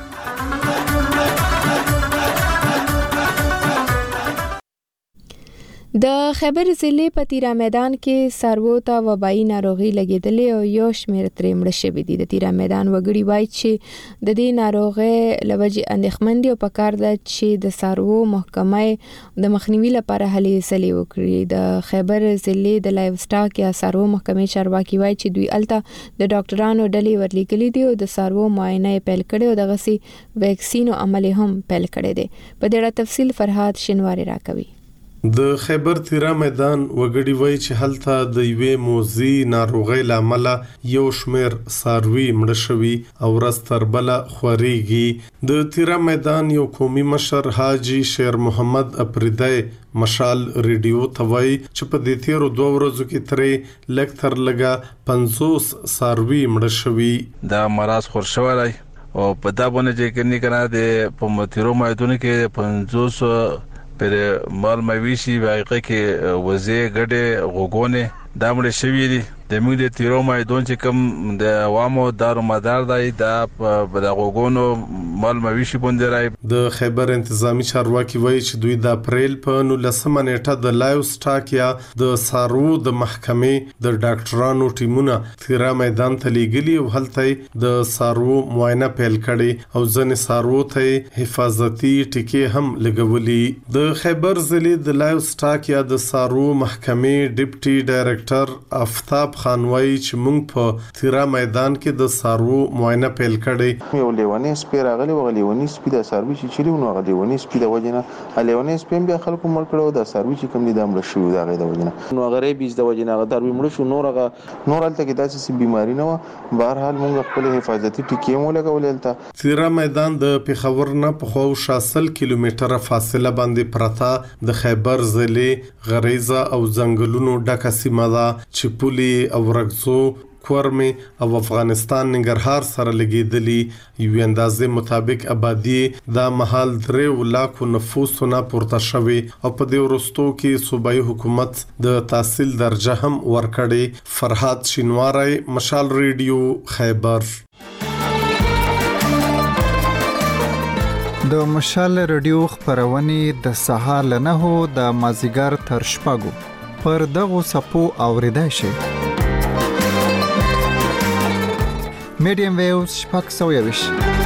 د خیبر ضلع په تیرا میدان کې سارو ته وبایي ناروغي لګیدلې او یو شمېر ترې مړه شوي دي. د تیرا میدان وګړي وایي چې د دې ناروغۍ له وجې اندېښمن دي او پکار ده چې د سارو محکمه د مخنیوي لپاره هلې ځلې وکړي. د خیبر ضلع د لایو سټاک یا سارو محکمې چارواکي وایي چې دوی الته د ډاکټرانو ډلې ورلېږلي دي او د سارو معاینه یې پیل کړی او دغسې ویکسینو عمل هم پیل کړی دی. په دې اړه تفصیل فرهاد شینواری راکوي. د خیبر تیرا میدان وګړي وایي چې هلته د یوې موذي ناروغۍ له امله یو شمېر څاروي مړه شوي او ورځ تر بله خورېږي. د تیرا میدان یو قومي مشر حاجي شیر محمد اپریدی مشال ریډیو ته وایي چې په دې تیرو 2 ورځو کې ترې لږ تر لږه 50 څاروي مړه شوي. دا مرض خور شوی او په دا باندې چې کني کنه د په تیرو میدان کې 50 پر مال مویشي واقع کې وزې ګډه غوګونه دا مړ شوی دي. د موږ د تیرو میدان چې کوم د عوامو دارو مدار دی دا په غوګونو مال مویشي باندې راي. د خیبر انتظامی چارواکي وایي چې دوی د اپریل په 19 نیټه د لایو سټاک یا د سارو د محکمې د ډاکټرانو ټیمونه تیرا میدان ته لیږلي او هلته د سارو معاینه پیل کړي او ځنې سارو ته حفاظتي ټیکې هم لګولي. د خیبر ضلع د لایو سټاک یا د سارو محکمې ډیپټي ډایریکټر آفتاب خانوي چې موږ په تیرا میدان کې د سارو معاینه پیل کړي. یو لیونی سپی راغلی و لیونی سپی د ساروي چې چلی نو غدي ونی سپی د وجنه لیونی سپی بیا خلکو مړ کړو د ساروي چې کوم دي د مړ شو د غي د وجنه نو غری بیز د وجنه غدار مړ شو نور الته کې داسې بیماری نه و. بهر حال موږ خپل حفاظتي ټیکې مو لګولې الته. تیرا میدان د پیښور نه په خو 60 کیلومتره فاصله باندې پرتا د خیبر ضلع غریزه او ځنګلونو ډکه سیمه ده چې پولي او رګزو کورمه او افغانستان ننګرهار سره لګیدلی. یو اندازې مطابق آبادی د محل 3 لک نفوسونه پورته شوی او په دې ورستو کې صوبایي حکومت د تحصیل درجه هم ورکړي. فرهاد شینواری، مشال ریډیو، خیبر. د مشال ریډیو خبرونه د سهار له 9 د مازیګر تر شپږو پر دغه سپو اوریدای شي. میډیم ویوز شپږ 120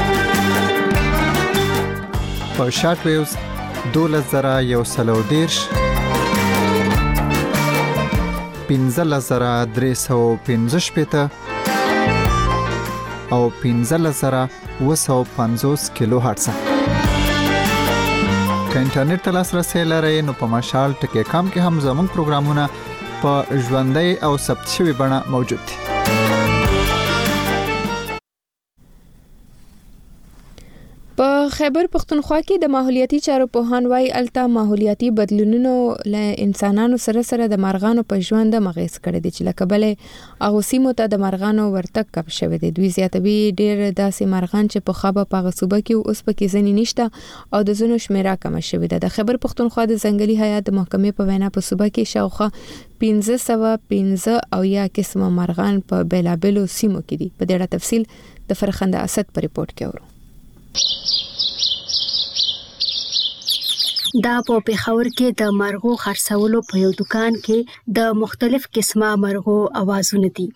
په شارټ ویوز 12110 15315 او 15750 کیلو هرتز. که انټرنیټ ته لاسرسي لرئ نو په مشال ټکی کام کې هم زموږ پروګرامونه په ژوندۍ او ثبت شوي بڼه موجود دي. په په خیبر پختونخوا کې د ماحولیاتي چارو پوهان وايي الته ماحولیاتي بدلونونو له انسانانو سره د مارغانو په ژوند مغیز کړي دي چې لکه بلې هغه سیمو ته د مارغانو ورتګ کم شوی دی. دوی زیاتوي ډېر داسې مارغان چې په خابه په صوبه کې اوس پکې ځنی نشته او د زونو شمیره کم شوی ده. د خیبر پختونخوا د ځنګلي حیات د محکمې په وینا په صوبه کې شاوخوا 1515 او یا قسمه مارغان په بیلابلو سیمو کې دي. په ډېر تفصیل د فرخنده اسد په ریپورت کې اورو. دا په پیښور کې د مرغو خرڅولو په یو دکان کې د مختلف قسمه مرغو اوازونه دي.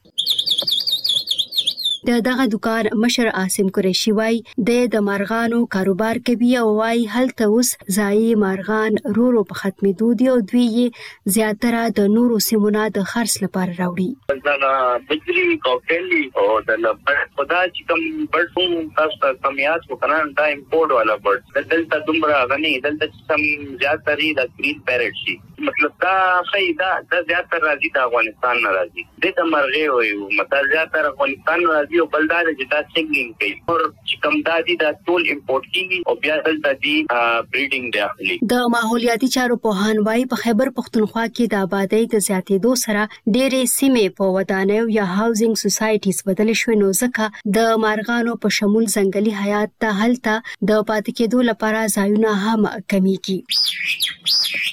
دغه دکان مشر عاصم قریشی وای د مرغانو کاروبار کوي او وای هلته اوس ځای مرغان رورو په ختمېدو دي او دوی زیاتره د نورو سیمونو د خرڅ لپاره راوړي. دا بجلی کوکلی او د خدا چې کوم برډ تاسو کمیات وکړان دا امپورټ والا برډ دلته دومره غني دلته سم زیاتري د گرین پیرټ شي مطلب دا فائدہ د زیاتره راځي د افغانستان نه راځي د مرغې وي مطلب زیاتره افغانستان راځي او بلدار چې دا سنگینګ کوي او چې کوم دادي دا ټول امپورټ کیږي او بیا دلته دي بریډینګ دی اخلي. د ماحولیاتي چارو پوهان وايي په خیبر پختونخوا کې د آبادی د زیاتېدو سره ډېرې سیمې په ودانیو یا هاوزینګ سوسایټیز بدل شوې نو ځکه د مارغانو په شمول ځنګلي حیات ته هلته د پاتې کېدو لپاره ځایونه هم کمیږي.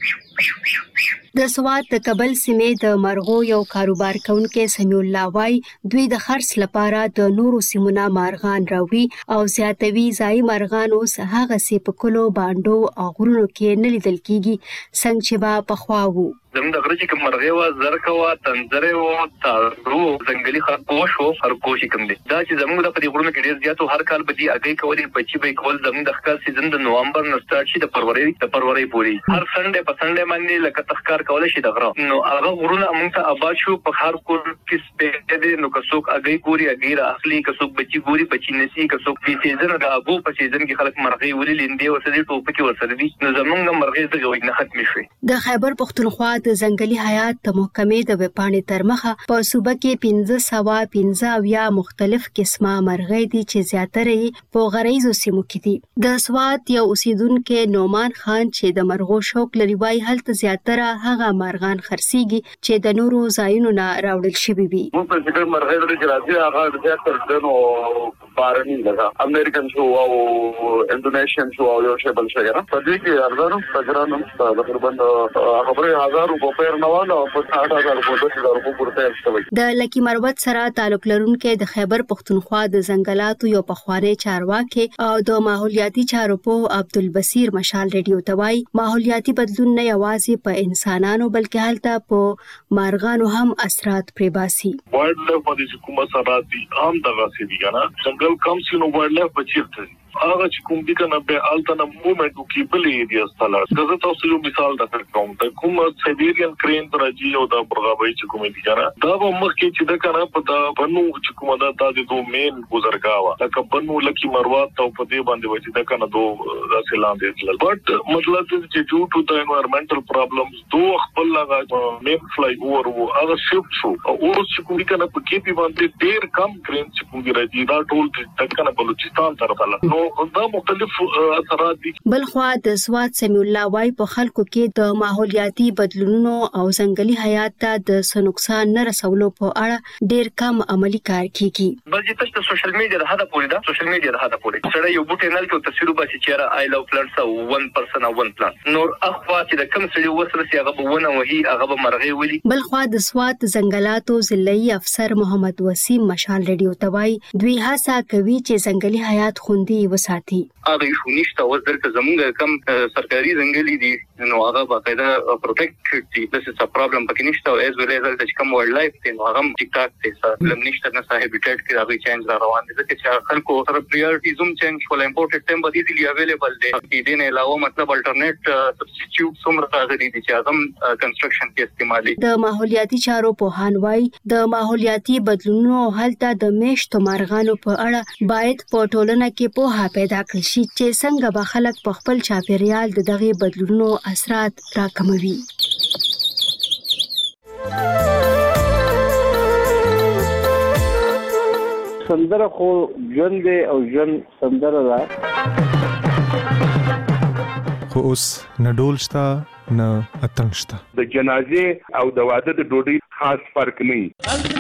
د سوات د کابل سیمې د مرغو یو کاروبار کوونکی سمیع الله وای دوی د خرڅ لپاره د نورو سیمونو مارغان راوړي او زیاتوي ځای مارغان اوس هغه سي په کلو باندو او غرونو کې نه لیدل کیږي څنګه چې با پخوا وو. زموږ د غرجې کوم مرغې وا زرکوا تنزره او تارو ځنګلي خرگوش او خرگوش کوم دي دا چې زموږ د پدې غرونو کې ډېر زیاتو هر کال به دي اگې کولې بچي به کول زموږ د ښکار سیزن د نوامبر نه سٹارټ شي د فروری پورې هر سنډه په سنډه باندې لکه تخکار کول شي د غره نو هغه غرونه موږ ته آباد شو په هر کور کې سپېډ نو کڅوک اگې ګوري اگې را اخلي کڅوک بچي ګوري بچي نسی کڅوک په سیزن د ابو په سیزن کې خلک مرغې ولې لیندې ورسره ټوپ کې ورسره دي نو زموږ مرغې د غوښنه ختم شي. د خیبر پختونخوا د ځنګلي حیات د محکمې د وپاڼې تر مخه په صوبه کې 1515 یا مختلف قسمه مرغۍ دي چې زیاتره په غریزو سیمو کې دي. د سوات یو اوسیدونکو نومان خان چې د مرغو شوق لري وای هلته زیاتره هغه مارغان خرڅيږي چې د نورو ځایونو نه راوړل شوی وي. موږ په فکر مرغۍ لري چې راځي هغه زیاتره دنو بارني لگا امریکن شو او انډونیشین شو او یو شی بل شي نه په دې کې ارزانو تجربه تقریبا خبره 1000 روپے پر نواله او په 8000 روپے پورته شوی. د لکی مروت سره تعلق لرونکو د خیبر پختونخوا د ځنګلاتو یو پخوانی چارواکي او د ماحولیاتي چارو په عبدالبصیر مشال ریډیو توای ماحولیاتي بدلون نه یوازې په انسانانو بلکې هلته په مارغانو هم اثرات پرې باسي. وایلډ لایف باندې کومه سره دي عام دغه سي دي کنه څنګه کم سي نو وایلډ لایف بچیږي هغه چې کوم دي کنه به الټنه موومېنټ کې بلې ایریاز تل زه تاسو یو مثال درکوم د کوم سایبیرین کرین راځي او د برغابي چې کوم دي کنه دا به مخکې چې د کنه په دا بنو چې کومه دا د دوه مین گزارګاوه لکه بنو لکی مروات او په دې باندې وځي د کنه دوه داسې لاندې تل بٹ مطلب چې ډیو ټو د انوایرنمنټل پرابلمز دوه خپل لغه مین فلای اور او هغه شفت شو او چې کوم دي کنه په کې په باندې ډیر کم کرین چې کوم دي راځي دا ټول د کنه بلوچستان طرف له دا مختلف اثرات دي. بلخوا د سوات سمیع الله وای په خلکو کې د ماحولیاتي بدلونونو او ځنګلي حیات ته د نقصان نه رسولو په اړه ډیر کم عملی کار کیږي. بل چې تاسو سوشل میډیا د هدا پوری دا سوشل میډیا د هدا پوری سره یو بوټی نل کې تصویر باسي چې آی لو پلانټس او 1% او 1 پلانټ نور اخوا چې د کم سړي وسره سي هغه بونه وهي هغه مرغې ولي. بلخوا د سوات ځنګلاتو ضلعي افسر محمد وسیم مشال ریډیو توای دوی هڅه کوي چې ځنګلي حیات خوندي وساتي. هغه شو نشته او درته زمونږ کم سرکاري ځنګلي دي نو هغه باقاعده پروټیکټ دي د څه پرابلم پکې نشته او از ویل از د کوم وایلډ لایف ته نو هغه ټیک ټاک دي سره نشته نه صاحب هابیټیټ کې هغه چینج را روان دي چې خلکو سره پریورټی زوم چینج ول امپورټډ ټیم بدی دي اویلیبل دي دې نه علاوه مطلب الټرنیټ سبستیټیوټ څومره راغلي دي چې اعظم کنسټرکشن کې استعمالي. د ماحولیاتي چارو پوهان وای د ماحولیاتي بدلونونو حالت د میشتو مارغانو په اړه باید په ټولنه کې پوهه پیدا کړي چې څنګه به خلک په خپل چاپیریال د دغه بدلونونو اثرات راکموي. سندره خو ژوند دی او ژوند سندره ده. خو اوس نه ډول شته نه اتڼ شته. د جنازې او د واده د ډوډۍ خاص فرق نه وي.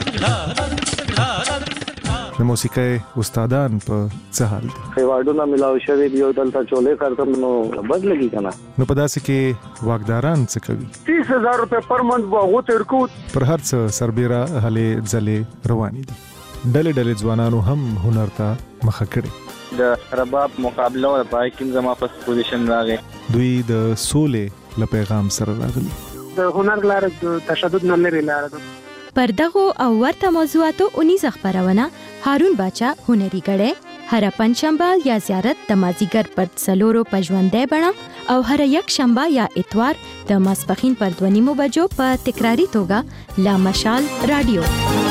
د موسیقۍ استادان په څه حال دي؟ ایوارډونه ملاو شوي دي او دلته چولې کارتم نو بد لګي کنه. نو په داسې کې واکداران څه کوي؟ 30,000 روپے پر منث به غوته ورکو. پر هر څه سربېره هلې ځلې روانې دي. ډلې ځوانانو هم هنر ته مخه کړي. د رباب مقابله او پای کې زما په پوزیشن راغی. دوی د سولې له پیغام سره راغلي. د هنر لار د تشدد نه لري لار ده. پر دغه او ورته موضوعاتو 19 خبرونه هارون باچا هنري غړې هر پنځشنبه یا زیارت د مازیګر پر څلورو پژوندې بڼه او هر یک شنبه یا اتوار د ماسپخین پر 2:30 بجو په تکراری توګه لا مشال رادیو.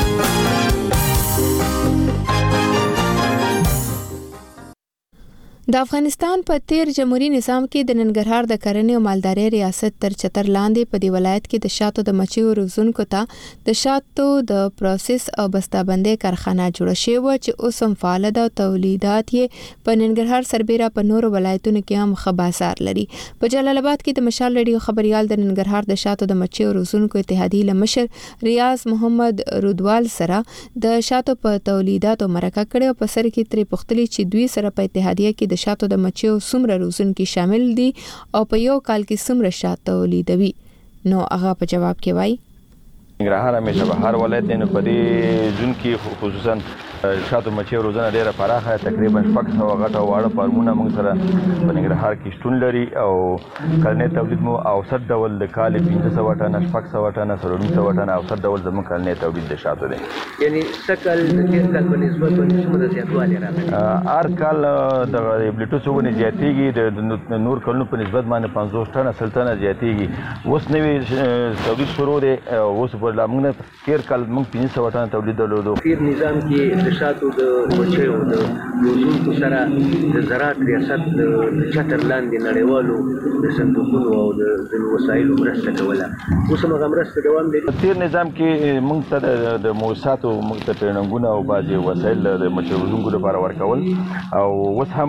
د افغانستان په تیر جمهوریت نظام کې د ننګرهار د کرنې او مالدارۍ ریاست تر چتر لاندې په دی ولایت کې د شاتو د مچیو روزونکو ته د شاتو د پروسس او بسته‌بندۍ کارخانه جوړه شوې و چې اوس هم فعال ده. تولیدات یې په ننګرهار سربېره په نورو ولایتونو کې هم ښه بازار لري. په جلال آباد کې د مشال رادیو خبريال د ننګرهار د شاتو د مچیو روزونکو اتحادیې لمشر ریاض محمد رودوال سره د شاتو په تولیداتو مرکه کړې او په سر کې ترې پوښتلې چې دوی سره په اتحادیه کې د شاتو د مچیو څومره روزونکي شامل دي او په یو کال کې څومره شات تولیدوي. نو هغه په جواب کې وایي ننګرهار همیشه په هر ولایت دی، نو په دې ځون کې خصوصا شاتو مچیو روزنه ډیره پراخه، تقریبا 600 غټه واړه فارمونه موږ سره په ننګرهار کې شتون لري او کلنې تولید مو اوسط ډول د کال 500 ټنه 600 ټنه 300 ټنه اوسط ډول زموږ کلنې تولید د شاتو دی. یعنی سکل د تیر کال په نسبت باندې څومره زیاتوالی راغلی؟ هر کال د ایبلیټوس ونه زیاتېږي، د نور کلونو په نسبت باندې 50 ټنه 60 ټنه زیاتېږي. اوس نوې تولید شروع دی، اوس په موږ تیر کال موږ 500 ټنه تولید درلودو. تیر نظام کې شاتو د مچیو د روزونکو سره د زراعت ریاست د چتر لاندې نړیوالو د صندوقونو او د وسایلو مرسته کوله. اوس هم هغه مرسته دوام لري. تیر نظام کې موږ ته د موسساتو موږ ته ټریننګونه او بعضې وسایل د مچیو روزونکو لپاره ورکول او اوس هم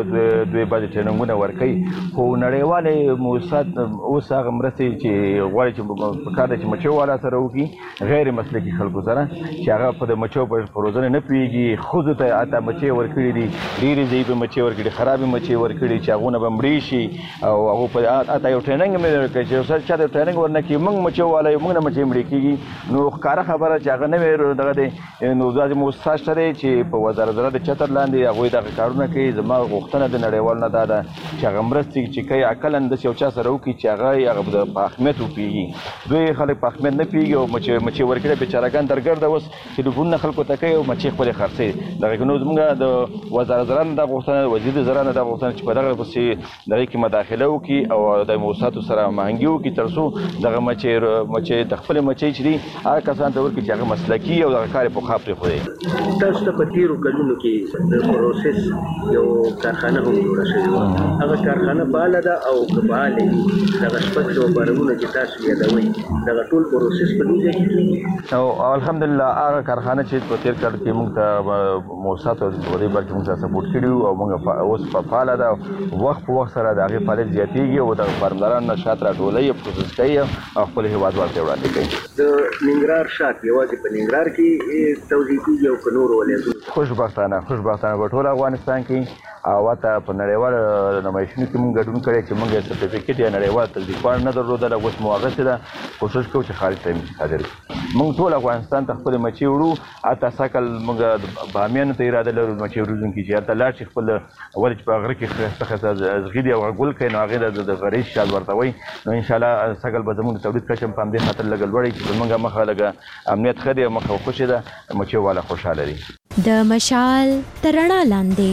دوی بعضې ټریننګونه ورکوي، خو نړیوالې موسسات اوس هغه مرستې چې غواړي چې په کار ده چې مچیو والا سره وکړي غیر مسلکي خلکو سره چې هغه په د مچیو په روزنه نه پوهېږي. ښځو ته اته مچۍ ورکړي دي، ډېرې ضعیفې مچۍ ورکړي، خرابې مچۍ ورکړي چې هغونه به مړې شي او هغو په اته یو ټریننګ مې ورکړی چې یو څه چا ته ټریننګ ورنه کړي موږ مچۍ والا یو موږ نه مچۍ مړې کېږي. نو ښکاره خبره چې هغه نوې دغه دی، نو داسې موسسه شته دی چې په وزارت زراعت د چتر لاندې هغوی دغه کارونه کوي. زما غوښتنه د نړیوال نه دا ده چې هغه مرستې چې کوي عقلاً داسې یو چا سره وکړي چې هغه په اهمیت وپوهېږي. دوی خلک په اهمیت نه پوهېږي او مچۍ ورکړي بیچارهګان درګرده اوس ټلیفونونه خلکو ته کوي او مچۍ خپلې خرڅوي. دغه نو زموږ د وزارت زراعت نه دا غوښتنه، وزیر د زراعت نه دا غوښتنه چې په دغه پسې دغه کې مداخله وکړي او د موسساتو سره هماهنګي وکړي تر څو دغه مچۍ د خپلې مچۍ چې دي هغه کسانو ته ورکړي چې هغه مسلکي او دغه کار یې پخوا پرېښودی. تاسو ته په تېرو کلونو کې د پروسس یو کارخانه هم جوړه شوې وه، هغه کارخانه فعاله ده او که فعاله وي دغه 600 فارمونه چې تاسو یادوئ دغه ټول پروسس په دې ځای کې کېږي؟ او الحمدلله هغه کارخانه چې په تېر کال کې موږ ته موسساتو په دې برخه کې موږ سپورټ کړي او موږ اوس په فعاله ده، وخت په وخت سره د هغې فعالیت زیاتېږي او د فارمداران نه شات راټولوي او پروسس کوي او خپل هېوادوالو ته وړاندې کوي. د ننګرهار شات یوازې په ننګرهار کې توزیع کېږي او په نورو ولایتونو؟ خوشبختانه په ټول افغانستان کې او حتی په نړیوال نمایشونو کې موږ ګډون کړی چې موږ یې سرټیفیکټ یا نړیوال تصدیق نه درلودله، اوس مو هغسې ده. کوشش کوو چې خارج ته یې صادر کړو. موږ ټول افغانستان ته خپلې مچۍ وړو، حتی سږ کال موږ بامیانو ته اراده لرو مچۍ روزونکي چې هلته لاړ شي خپل ولې چې په غره کې ښایسته ښایسته زغي دي او هغه ګل کوي نو هغې د غریز شال ورته وایي. نو انشاءالله سږ کال به زموږ د تولید کچه هم په همدې خاطر لږه لوړی چې زموږ مخه لږه امنیت ښه دی او مخه خوشې ده، مچۍ والا خوشحاله دي. د مشال تر رڼا لاندې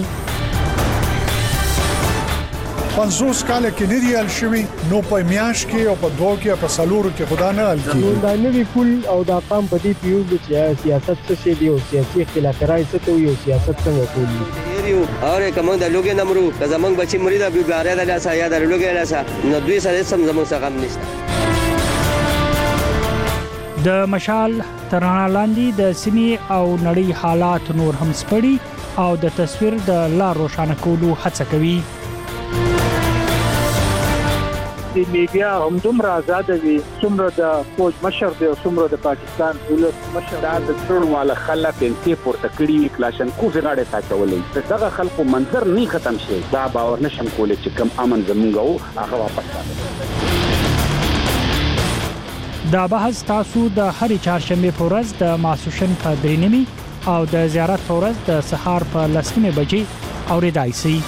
50 کاله کې نه دی حل شوی، نو په میاش کې او په دوه کې په سالورو کې خدا نه حل کیږي. دا نوی کول او دا قام په دې پیو چې سیاست څه شي دی او سیاسي اختلاف راځي څه ته یو سیاست څنګه کوي اور کوم د لوګي نمرو که زمنګ بچي مرید ابي بارے د لاسه یا د لوګي لاسه نو دوی سره سم زمنګ څخه هم نشته. د مشال تر رڼا لاندې د سیمې او نړۍ حالات نور هم سپړي او د تصویر د لار روښانه کولو هڅه کوي. د میډیا هم دومره آزاد وي څومره د فوج مشر دی او څومره د پاکستان ولس مشر دا د څړو والا خلک انتي پورته کړي کلاشنکوف غاړه تاچولې دغه خلکو منظر نه ختم شي دا باور نشم کولای چې کم امن زمونږ او هغه واپس راځي. دا بحث تاسو د هرې چهارشنبه په ورځ د ماسوشن په 3:30 او د زیارت په ورځ د سهار په 10:00 بجې اوریدای شئ.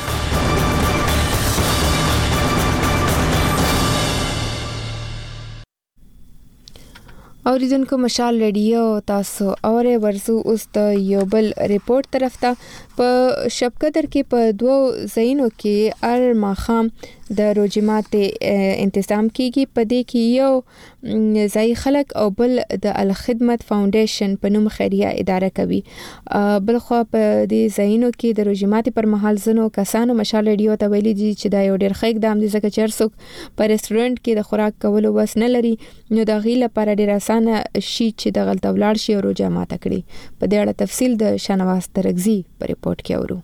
اوریدونکو مشال ریډیو تاسو اورې ورسو اوس د یو بل ریپورت طرف ته په شبقدر کې په 2 ځایونو کې ار ماخام د روجمات انتظام کیږي. په دې کې یو ځای خلک او بل د الخدمت فاونډیشن په نوم خیریه اداره کوي. بلخو په دې ځایونو کې د روجمات پر مهال زنو کسانو مشال ریډیو ته ویلي دي چې دا یو ډېر ښه اقدام دی ځکه چې هرڅوک په ریسټورانټ کې د خوراک کولو وس نه لري نو د غي لپاره ډېر اسانه شي چې د غلط ولاړ شي او روجه ماته کړي. په دې اړه تفصیل د شنواز ترغزي په ریپورت کې اورو.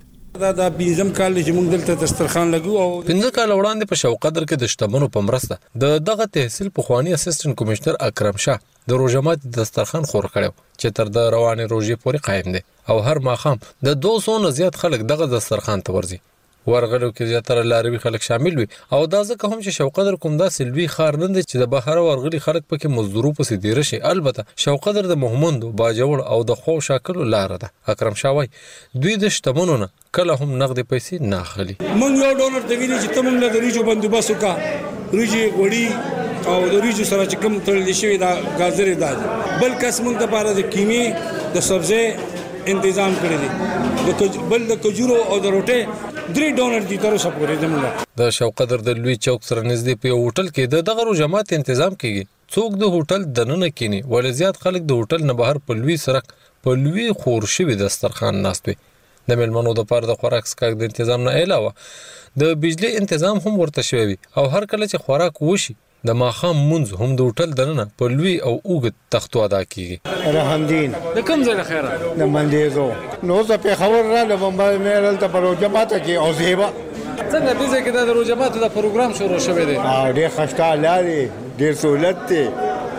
دا بنظم کال چې موږ دلته دسترخوان لګو او 15 کال وړاندې په شوقدر کې د شتمنو په مرسته د دغه تحصیل پخوانی اسسټنټ کمشنر اکرم شاه د روجمات دسترخوان خور کړو چې تر د رواني روزي پورې قائم دي او هر ماخام د 200 نه زیات خلک دغه دسترخوان ته ورځي. ورغلو کې زیاتره لاروي خلک شامل وي او دا ځکه هم چې شوقدر کوم دا سلوي خار نه دي چې د بهر ورغلي خلک پکې مزدورو پسې دی رشي. البته شوقدر د محمد باجوړ او د خو شاکلو لار ده. اکرم شاه وای دوی د شتمنو نه کله هم نقد پیسې نه اخلي. مونږ یو ډونر ته ویلي چې تمنګ له ریجو بندوبست وکا ریجی وړي او د ریجو سره چې کوم تړل شي دا گازرې ده بل کس مونږ د پاره د کیمي د سبزی تنظیم کړی دی بل د کجورو او د روټه 3 ډونر دي تر اوسه پورې زموږ د شوقدر د لوی چوک سره نږدې په هوټل کې د دغه روجمات تنظیم کیږي. څوک د هوټل دننه کینی ول زیات خلک د هوټل نه بهر په لوی سرک په لوی خور شوی دسترخوان ناست وي. د ملمنو د پاره د خوراک سکاک د تنظیم نه علاوه د بجلی تنظیم هم ورته شوی او هر کله چې خوراک وشي د ماخام منځ هم د هوټل دننه په لوی او اوږد تختو ادا کیږي. رحمدین د کوم ځای خیره د منډیزو نو زه په خبر را لومبای مېرل ته په روجمات کې او زیبا څنګه دې ځکه د روجمات د پروګرام شروع شوه دی او ډېر خشکا لاري ډېر سہولت ته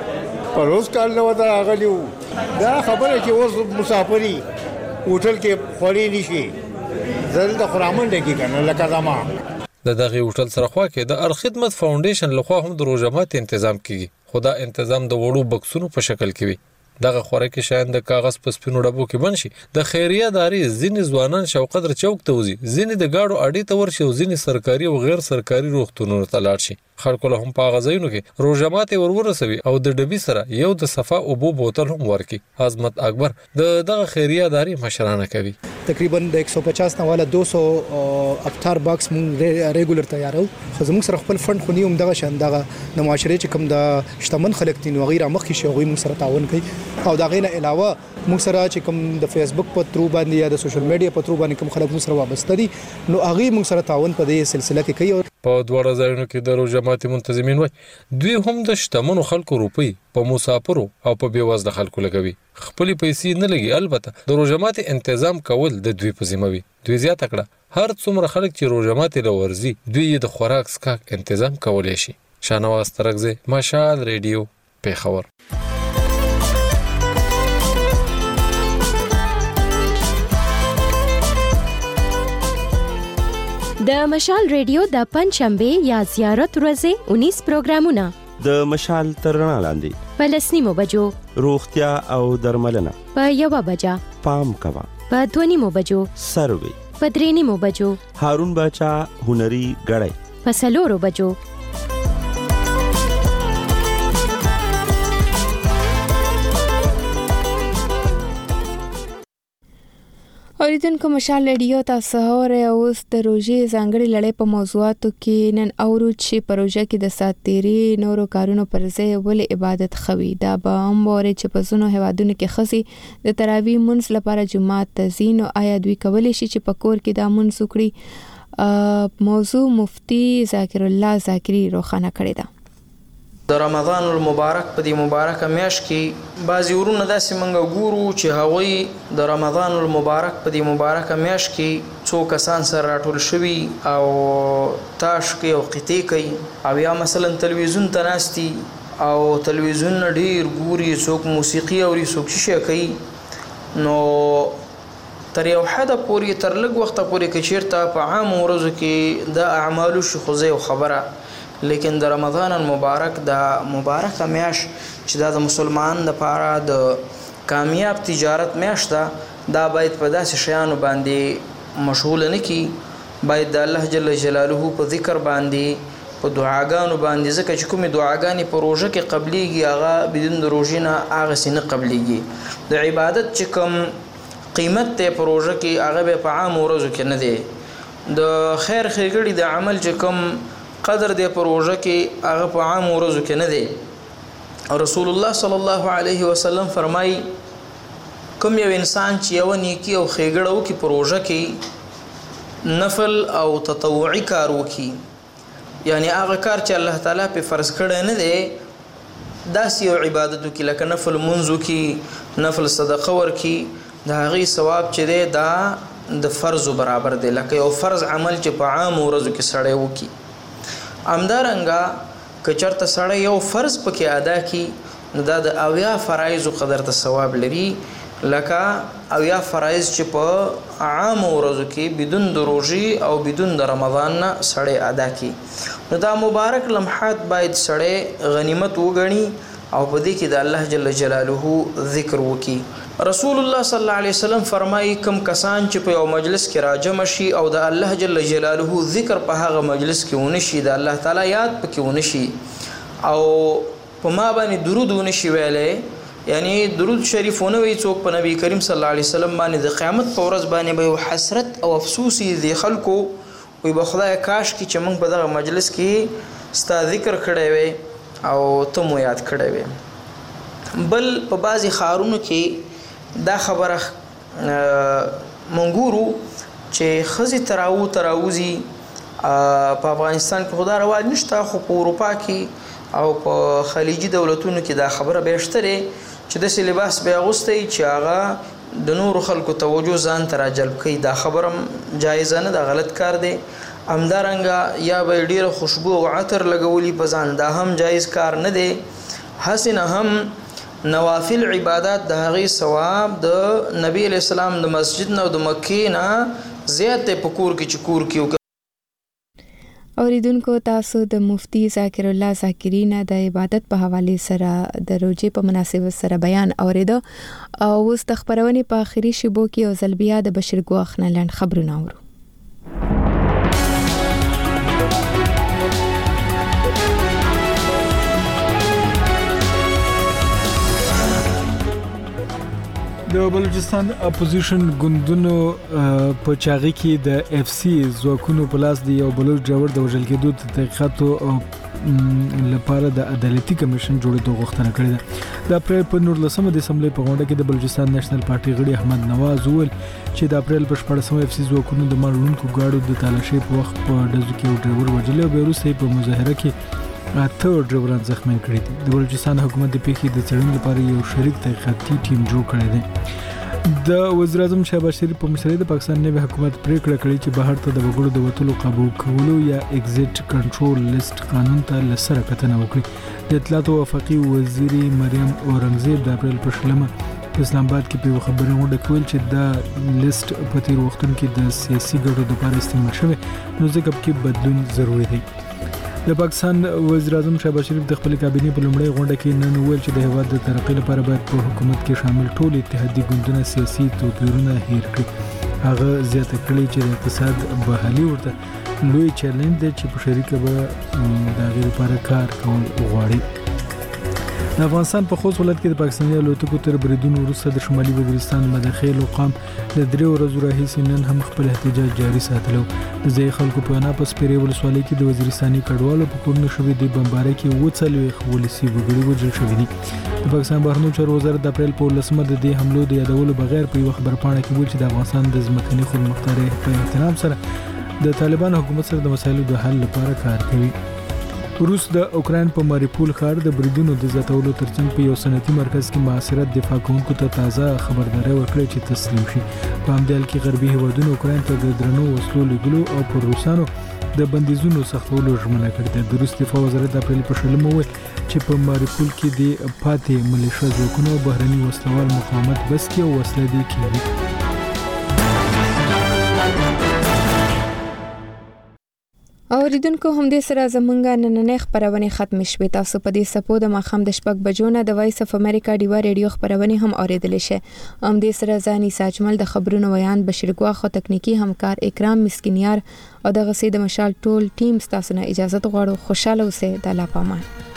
پروس کال نو دا غلیو دا خبره چې اوس مسافری هوټل کې خوري نشي زل د خرامن دګی کنه لکه زما د دغه هوټل سره خوا کې د الخدمت فاونډیشن لخوا هم د روجمات تنظیم کیږي. خدا تنظیم د وړو بکسونو په شکل کې وي. دغه خوراکي شیان د کاغذ په سپینو ډبو کې بنشي. د خیریه داري ځینې ځوانان شوقدر چوک ته وځي ځینې د گاډو اډې ته ورشي او ځینې سرکاري او غیر سرکاري روغتونونو ته لاړ شي. خلکو له هم په غزاینو کې روجمات ورسوي او د ډبي سره یو د صفا او بو بوتل هم ورکي. عظمت اکبر دغه خیریه داري مشرانه کوي. تقریبا د 150 نه والا 200 افطار باکس مونږ ریګولر تیارو خو زموږ سره خپل فند خو نیوم دغه شان دغه د معاشره چې کوم د شتمن خلک دي نو غیر مخکې شي غوي مونږ سره تعاون کوي او دا غینه علاوه مونږ سره چې کوم د فیسبوک په ترو باندې یا د سوشل میډیا په ترو باندې کوم خلک مونږ سره وابسته دي نو هغه مونږ سره تعاون په دې سلسله کې کوي. په دوه ځایونو کې د روجمات منتظمین وای دوی هم د شتمنو خلکو روپی په مسافرو او په بیوزله خلکو لګوي. خپل پیسې نه لګي. البته د روجمات تنظیم کول د دوی په ذمہ وي. دوی زیاته کړه هر څومره خلک چې روجمات لورزي دوی د خوراک سکاک تنظیم کولای شي. شانواز ترغزي مشال ریډیو پیښور. د مشال ریډیو د پنځشنبه یا زیارت ورځې 19 پروګرامونه د مشال ترنا لاندې په 10 بجو روغتیا او درملنه په 1 بجا پام کوا په 2 بجو سروي په 3 بجو هارون بچا هنري غړای په 4 بجو اوریدونکو مشال ریډیو تاسو اورئ اوس د روژې ځانګړي لړۍ په موضوعاتو کې نن اورو چې په روژه کې د ساتيري نورو کارونو پر ځای ولې عبادت خوي. دا به هم وره چې په ځینو هوادونو کې خسي د تراوی منځ لپاره جمعات تزین او آیا دوی کولای شي چې په کور کې د منځ وکړي. موضوع مفتی ذاکر الله ذاکری روخانه کړی ده. د رمضان المبارک په دې مبارکه میاشت کې بعضې ورونه داسې موږ ګورو چې هغوی د رمضان المبارک په دې مبارکه میاشت کې څو کسان سره راټول شوي او تاش کوي او قطعې کوي او یا مثلا تلویزیون ته ناستي او تلویزیون نه ډېر ګوري، څوک موسیقي اوري، څوک شیشه کوي. نو تر یو حده پورې تر لږ وخته پورې که چېرته په عامو ورځو کې د اعمالو شي خو زه یو خبره، لیکن د رمضان المبارک د مبارکه میاشت چې دا د مسلمان لپاره د کامیاب تجارت میاشت ده، دا باید په داسې شیانو باندې مشغوله نه کړي، باید د الله جل جلاله په ذکر باندې، په دعاګانو باندې، ځکه چې کومې دعاګانې په روژه کې قبلیږي هغه بدون د روژې نه هغسې نه قبلیږي. د عبادت چې کوم قیمت دی په روژه کې هغه به په عامو ورځو کې نه دی. د خیر ښېګړې د عمل چې کوم قدر دی په روژه کې هغه په عامو ورځو کې نه دی. رسول الله صلی الله علیه وسلم فرمایي کوم یو انسان چې یوه نیکي او ښېګړه وکړي په روژه کې، نفل او تطوعي کار وکړي، یعنی هغه کار چې الله تعالی پې فرض کړی نه دی، داسې یو عبادت وکړي لکه نفل لمونځ وکړي، نفل صدقه ورکړي، د هغې ثواب چې دی دا د فرضو برابر دی، لکه یو فرض عمل چې په عامو ورځو کې سړی وکړي. همدارنګه که چېرته سړی یو فرض پکې ادا کړي نو دا د 80 فرایضو قدر ته ثواب لري، لکه 80 فرایض چې په عامو ورځو کې بدون د روژې او بدون د رمضان نه سړی ادا کړي. نو دا مبارک لمحات باید سړی غنیمت وګڼي او په دې کې د الله جل جلاله ذکر وکړي. رسول الله صلی الله علیه وسلم فرمایي کوم کسان چې په یو مجلس کې راجمع شي او د الله جل جلاله ذکر په هغه مجلس کې ونشي، د الله تعالی یاد پکې ونشي او په ما باندې درود ونشي ویلی، یعنی درود شریف ونه وي څوک په نبی کریم صلی الله علیه وسلم باندې، د قیامت په ورځ باندې به یو حسرت او افسوس د خلکو وي به خدای کاش کې چې موږ په دغه مجلس کې ستا ذکر کړی وی او ته مو یاد کړی وی. بل په بعضې ښارونو کې دا خبره منګورو چې ښځې تراوزي، په افغانستان کې خو دا رواج نشته، خو په اروپا کې او په خلیجي دولتونو کې دا خبره بیشته دی چې داسې لباس به اغوستی چې هغه د نورو خلکو توجه ځان ته راجلب کوي. دا خبره جایزه نه ده، غلط کار دی. همدارنګه یا به ډېره خوشبو او عطر لګولي په ځان، دا هم جایز کار نه دی. هسې نه هم نوافل عبادات د هغې ثواب د نبی علیه السلام د مسجد نه او د مکې نه زیات دی په کور کې چې کور کې. اوریدونکو تاسو د مفتی ذاکر الله ذاکری نه د عبادت په حواله سره د روزې په مناسبت سره بیان اوریدو او اوس د خبرونې په اخري شیبو کې او زلبیا د بشیر ګواخ نه لاند خبرونه اورو. د بلوچستان اپوزیشن ګوندونو په چاغي کې د اف سی ځواکونو په لاس دی یو بلوچ جوړ د وژل کېدو د تحقیقاتو لپاره د عدالتي کمیشن جوړېدو غوښتنه کړې ده. د اپریل په 19 د اسمبلی په غونډه کې د بلوچستان نېشنل پارټي غړي احمد نواز وویل چې د اپریل په 14 اف سی ځواکونو د مالونکو گاډو د تالاشۍ په وخت په ډزو کې یو ډرایور وژل او بیرته په مظاهره کې اته ډرایوران زخمی کړي دي. د بلوچستان حکومت د پیښې د څېړنې لپاره یو شریک تحقیقاتي ټیم جوړ کړی دی. د وزیر اعظم شهباز شریف په مشرۍ د پاکستان نوي حکومت پریکړه کړې چې بهر ته د وګړو د وتلو قابو کولو یا ایگزیټ کنټرول لیست قانون ته لسره کتنه وکړي. د اطلاعات او وفاقي وزیر مریم اورنګزیب د اپریل په 16 په اسلام آباد کې په خبري غونډه کې ویل چې دا لیست په تیر وختونو کې د سیاسي ګټو لپاره استعمال شوی، نو ځکه کې بدلون ضروري دی. د پاکستان وزیر اعظم شهباز شریف د خپل کابینې په لومړۍ غونډه کې نن وویل چې د هیواد د ترقۍ لپاره باید په حکومت کې شامل ټول اتحادي ګوندونه سیاسي توپیرونه هیر کړي. هغه زیاته کړې چې د اقتصاد بحالي ورته لوی چیلنج دی چې په شریکه به د هغې لپاره کار کول غواړي. د افغانستان په خوست ولایت کې د پاکستاني الوتکو تر بریدونو وروسته د شمالي وزیرستان مداخلو قام د 3 ورځو راهیسې نن هم خپل احتجاج جاري ساتلو. د ځای خلکو په وینا په سپیرې ولسوالۍ کې د وزیرستاني کډوالو په کورونو شوې د بمبارۍ کې 40 ولسي وګړي وژل شوي دي. د پاکستان بهرنیو چارو وزارت د اپریل په 19 د دې حملو د یادولو بغیر په یو خبرپاڼه کې ویل چې د افغانستان د ځمکني خودمختارۍ په احترام سره د طالبان حکومت سره د مسایلو د حل لپاره کار کوي. روس د اوکرين په ماریپول ښار د بریدونو د زیاتولو ترڅنګ په یو صنعتي مرکز کې محاصرت دفاع کوونکو ته تازه خبرداري ورکړه چې تسلیم شي. په همدې حال کې غربي هیوادونو اوکرين ته د درنو وسلو لګلو او پر روسانو د بندیزونو سختولو ژمنه کړې. د روس دفاع وزارت د اپریل په شلمه وویل چې په ماریپول کې د پاتې ملیشیا ځواکونو او بهرني وسلوال مقاومت بس کې او وسلې دي کېږي. اوریدونکو هم دې سره زمونږه نننې خبرونه ختم شوه. تاسو په دې سپو د مخام د شپږ بجو نه د وایس اف امریکا ډیوا ریډیو خبرونه هم اوریدل شي. هم دې سره ځاني ساجمل د خبرونو ویان بشیر ګواخو تکنیکی همکار اکرام مسکینیار او د غسې د مشال ټول ټیم تاسو نه اجازه غواړو. خوشاله اوسئ. د الله پامان.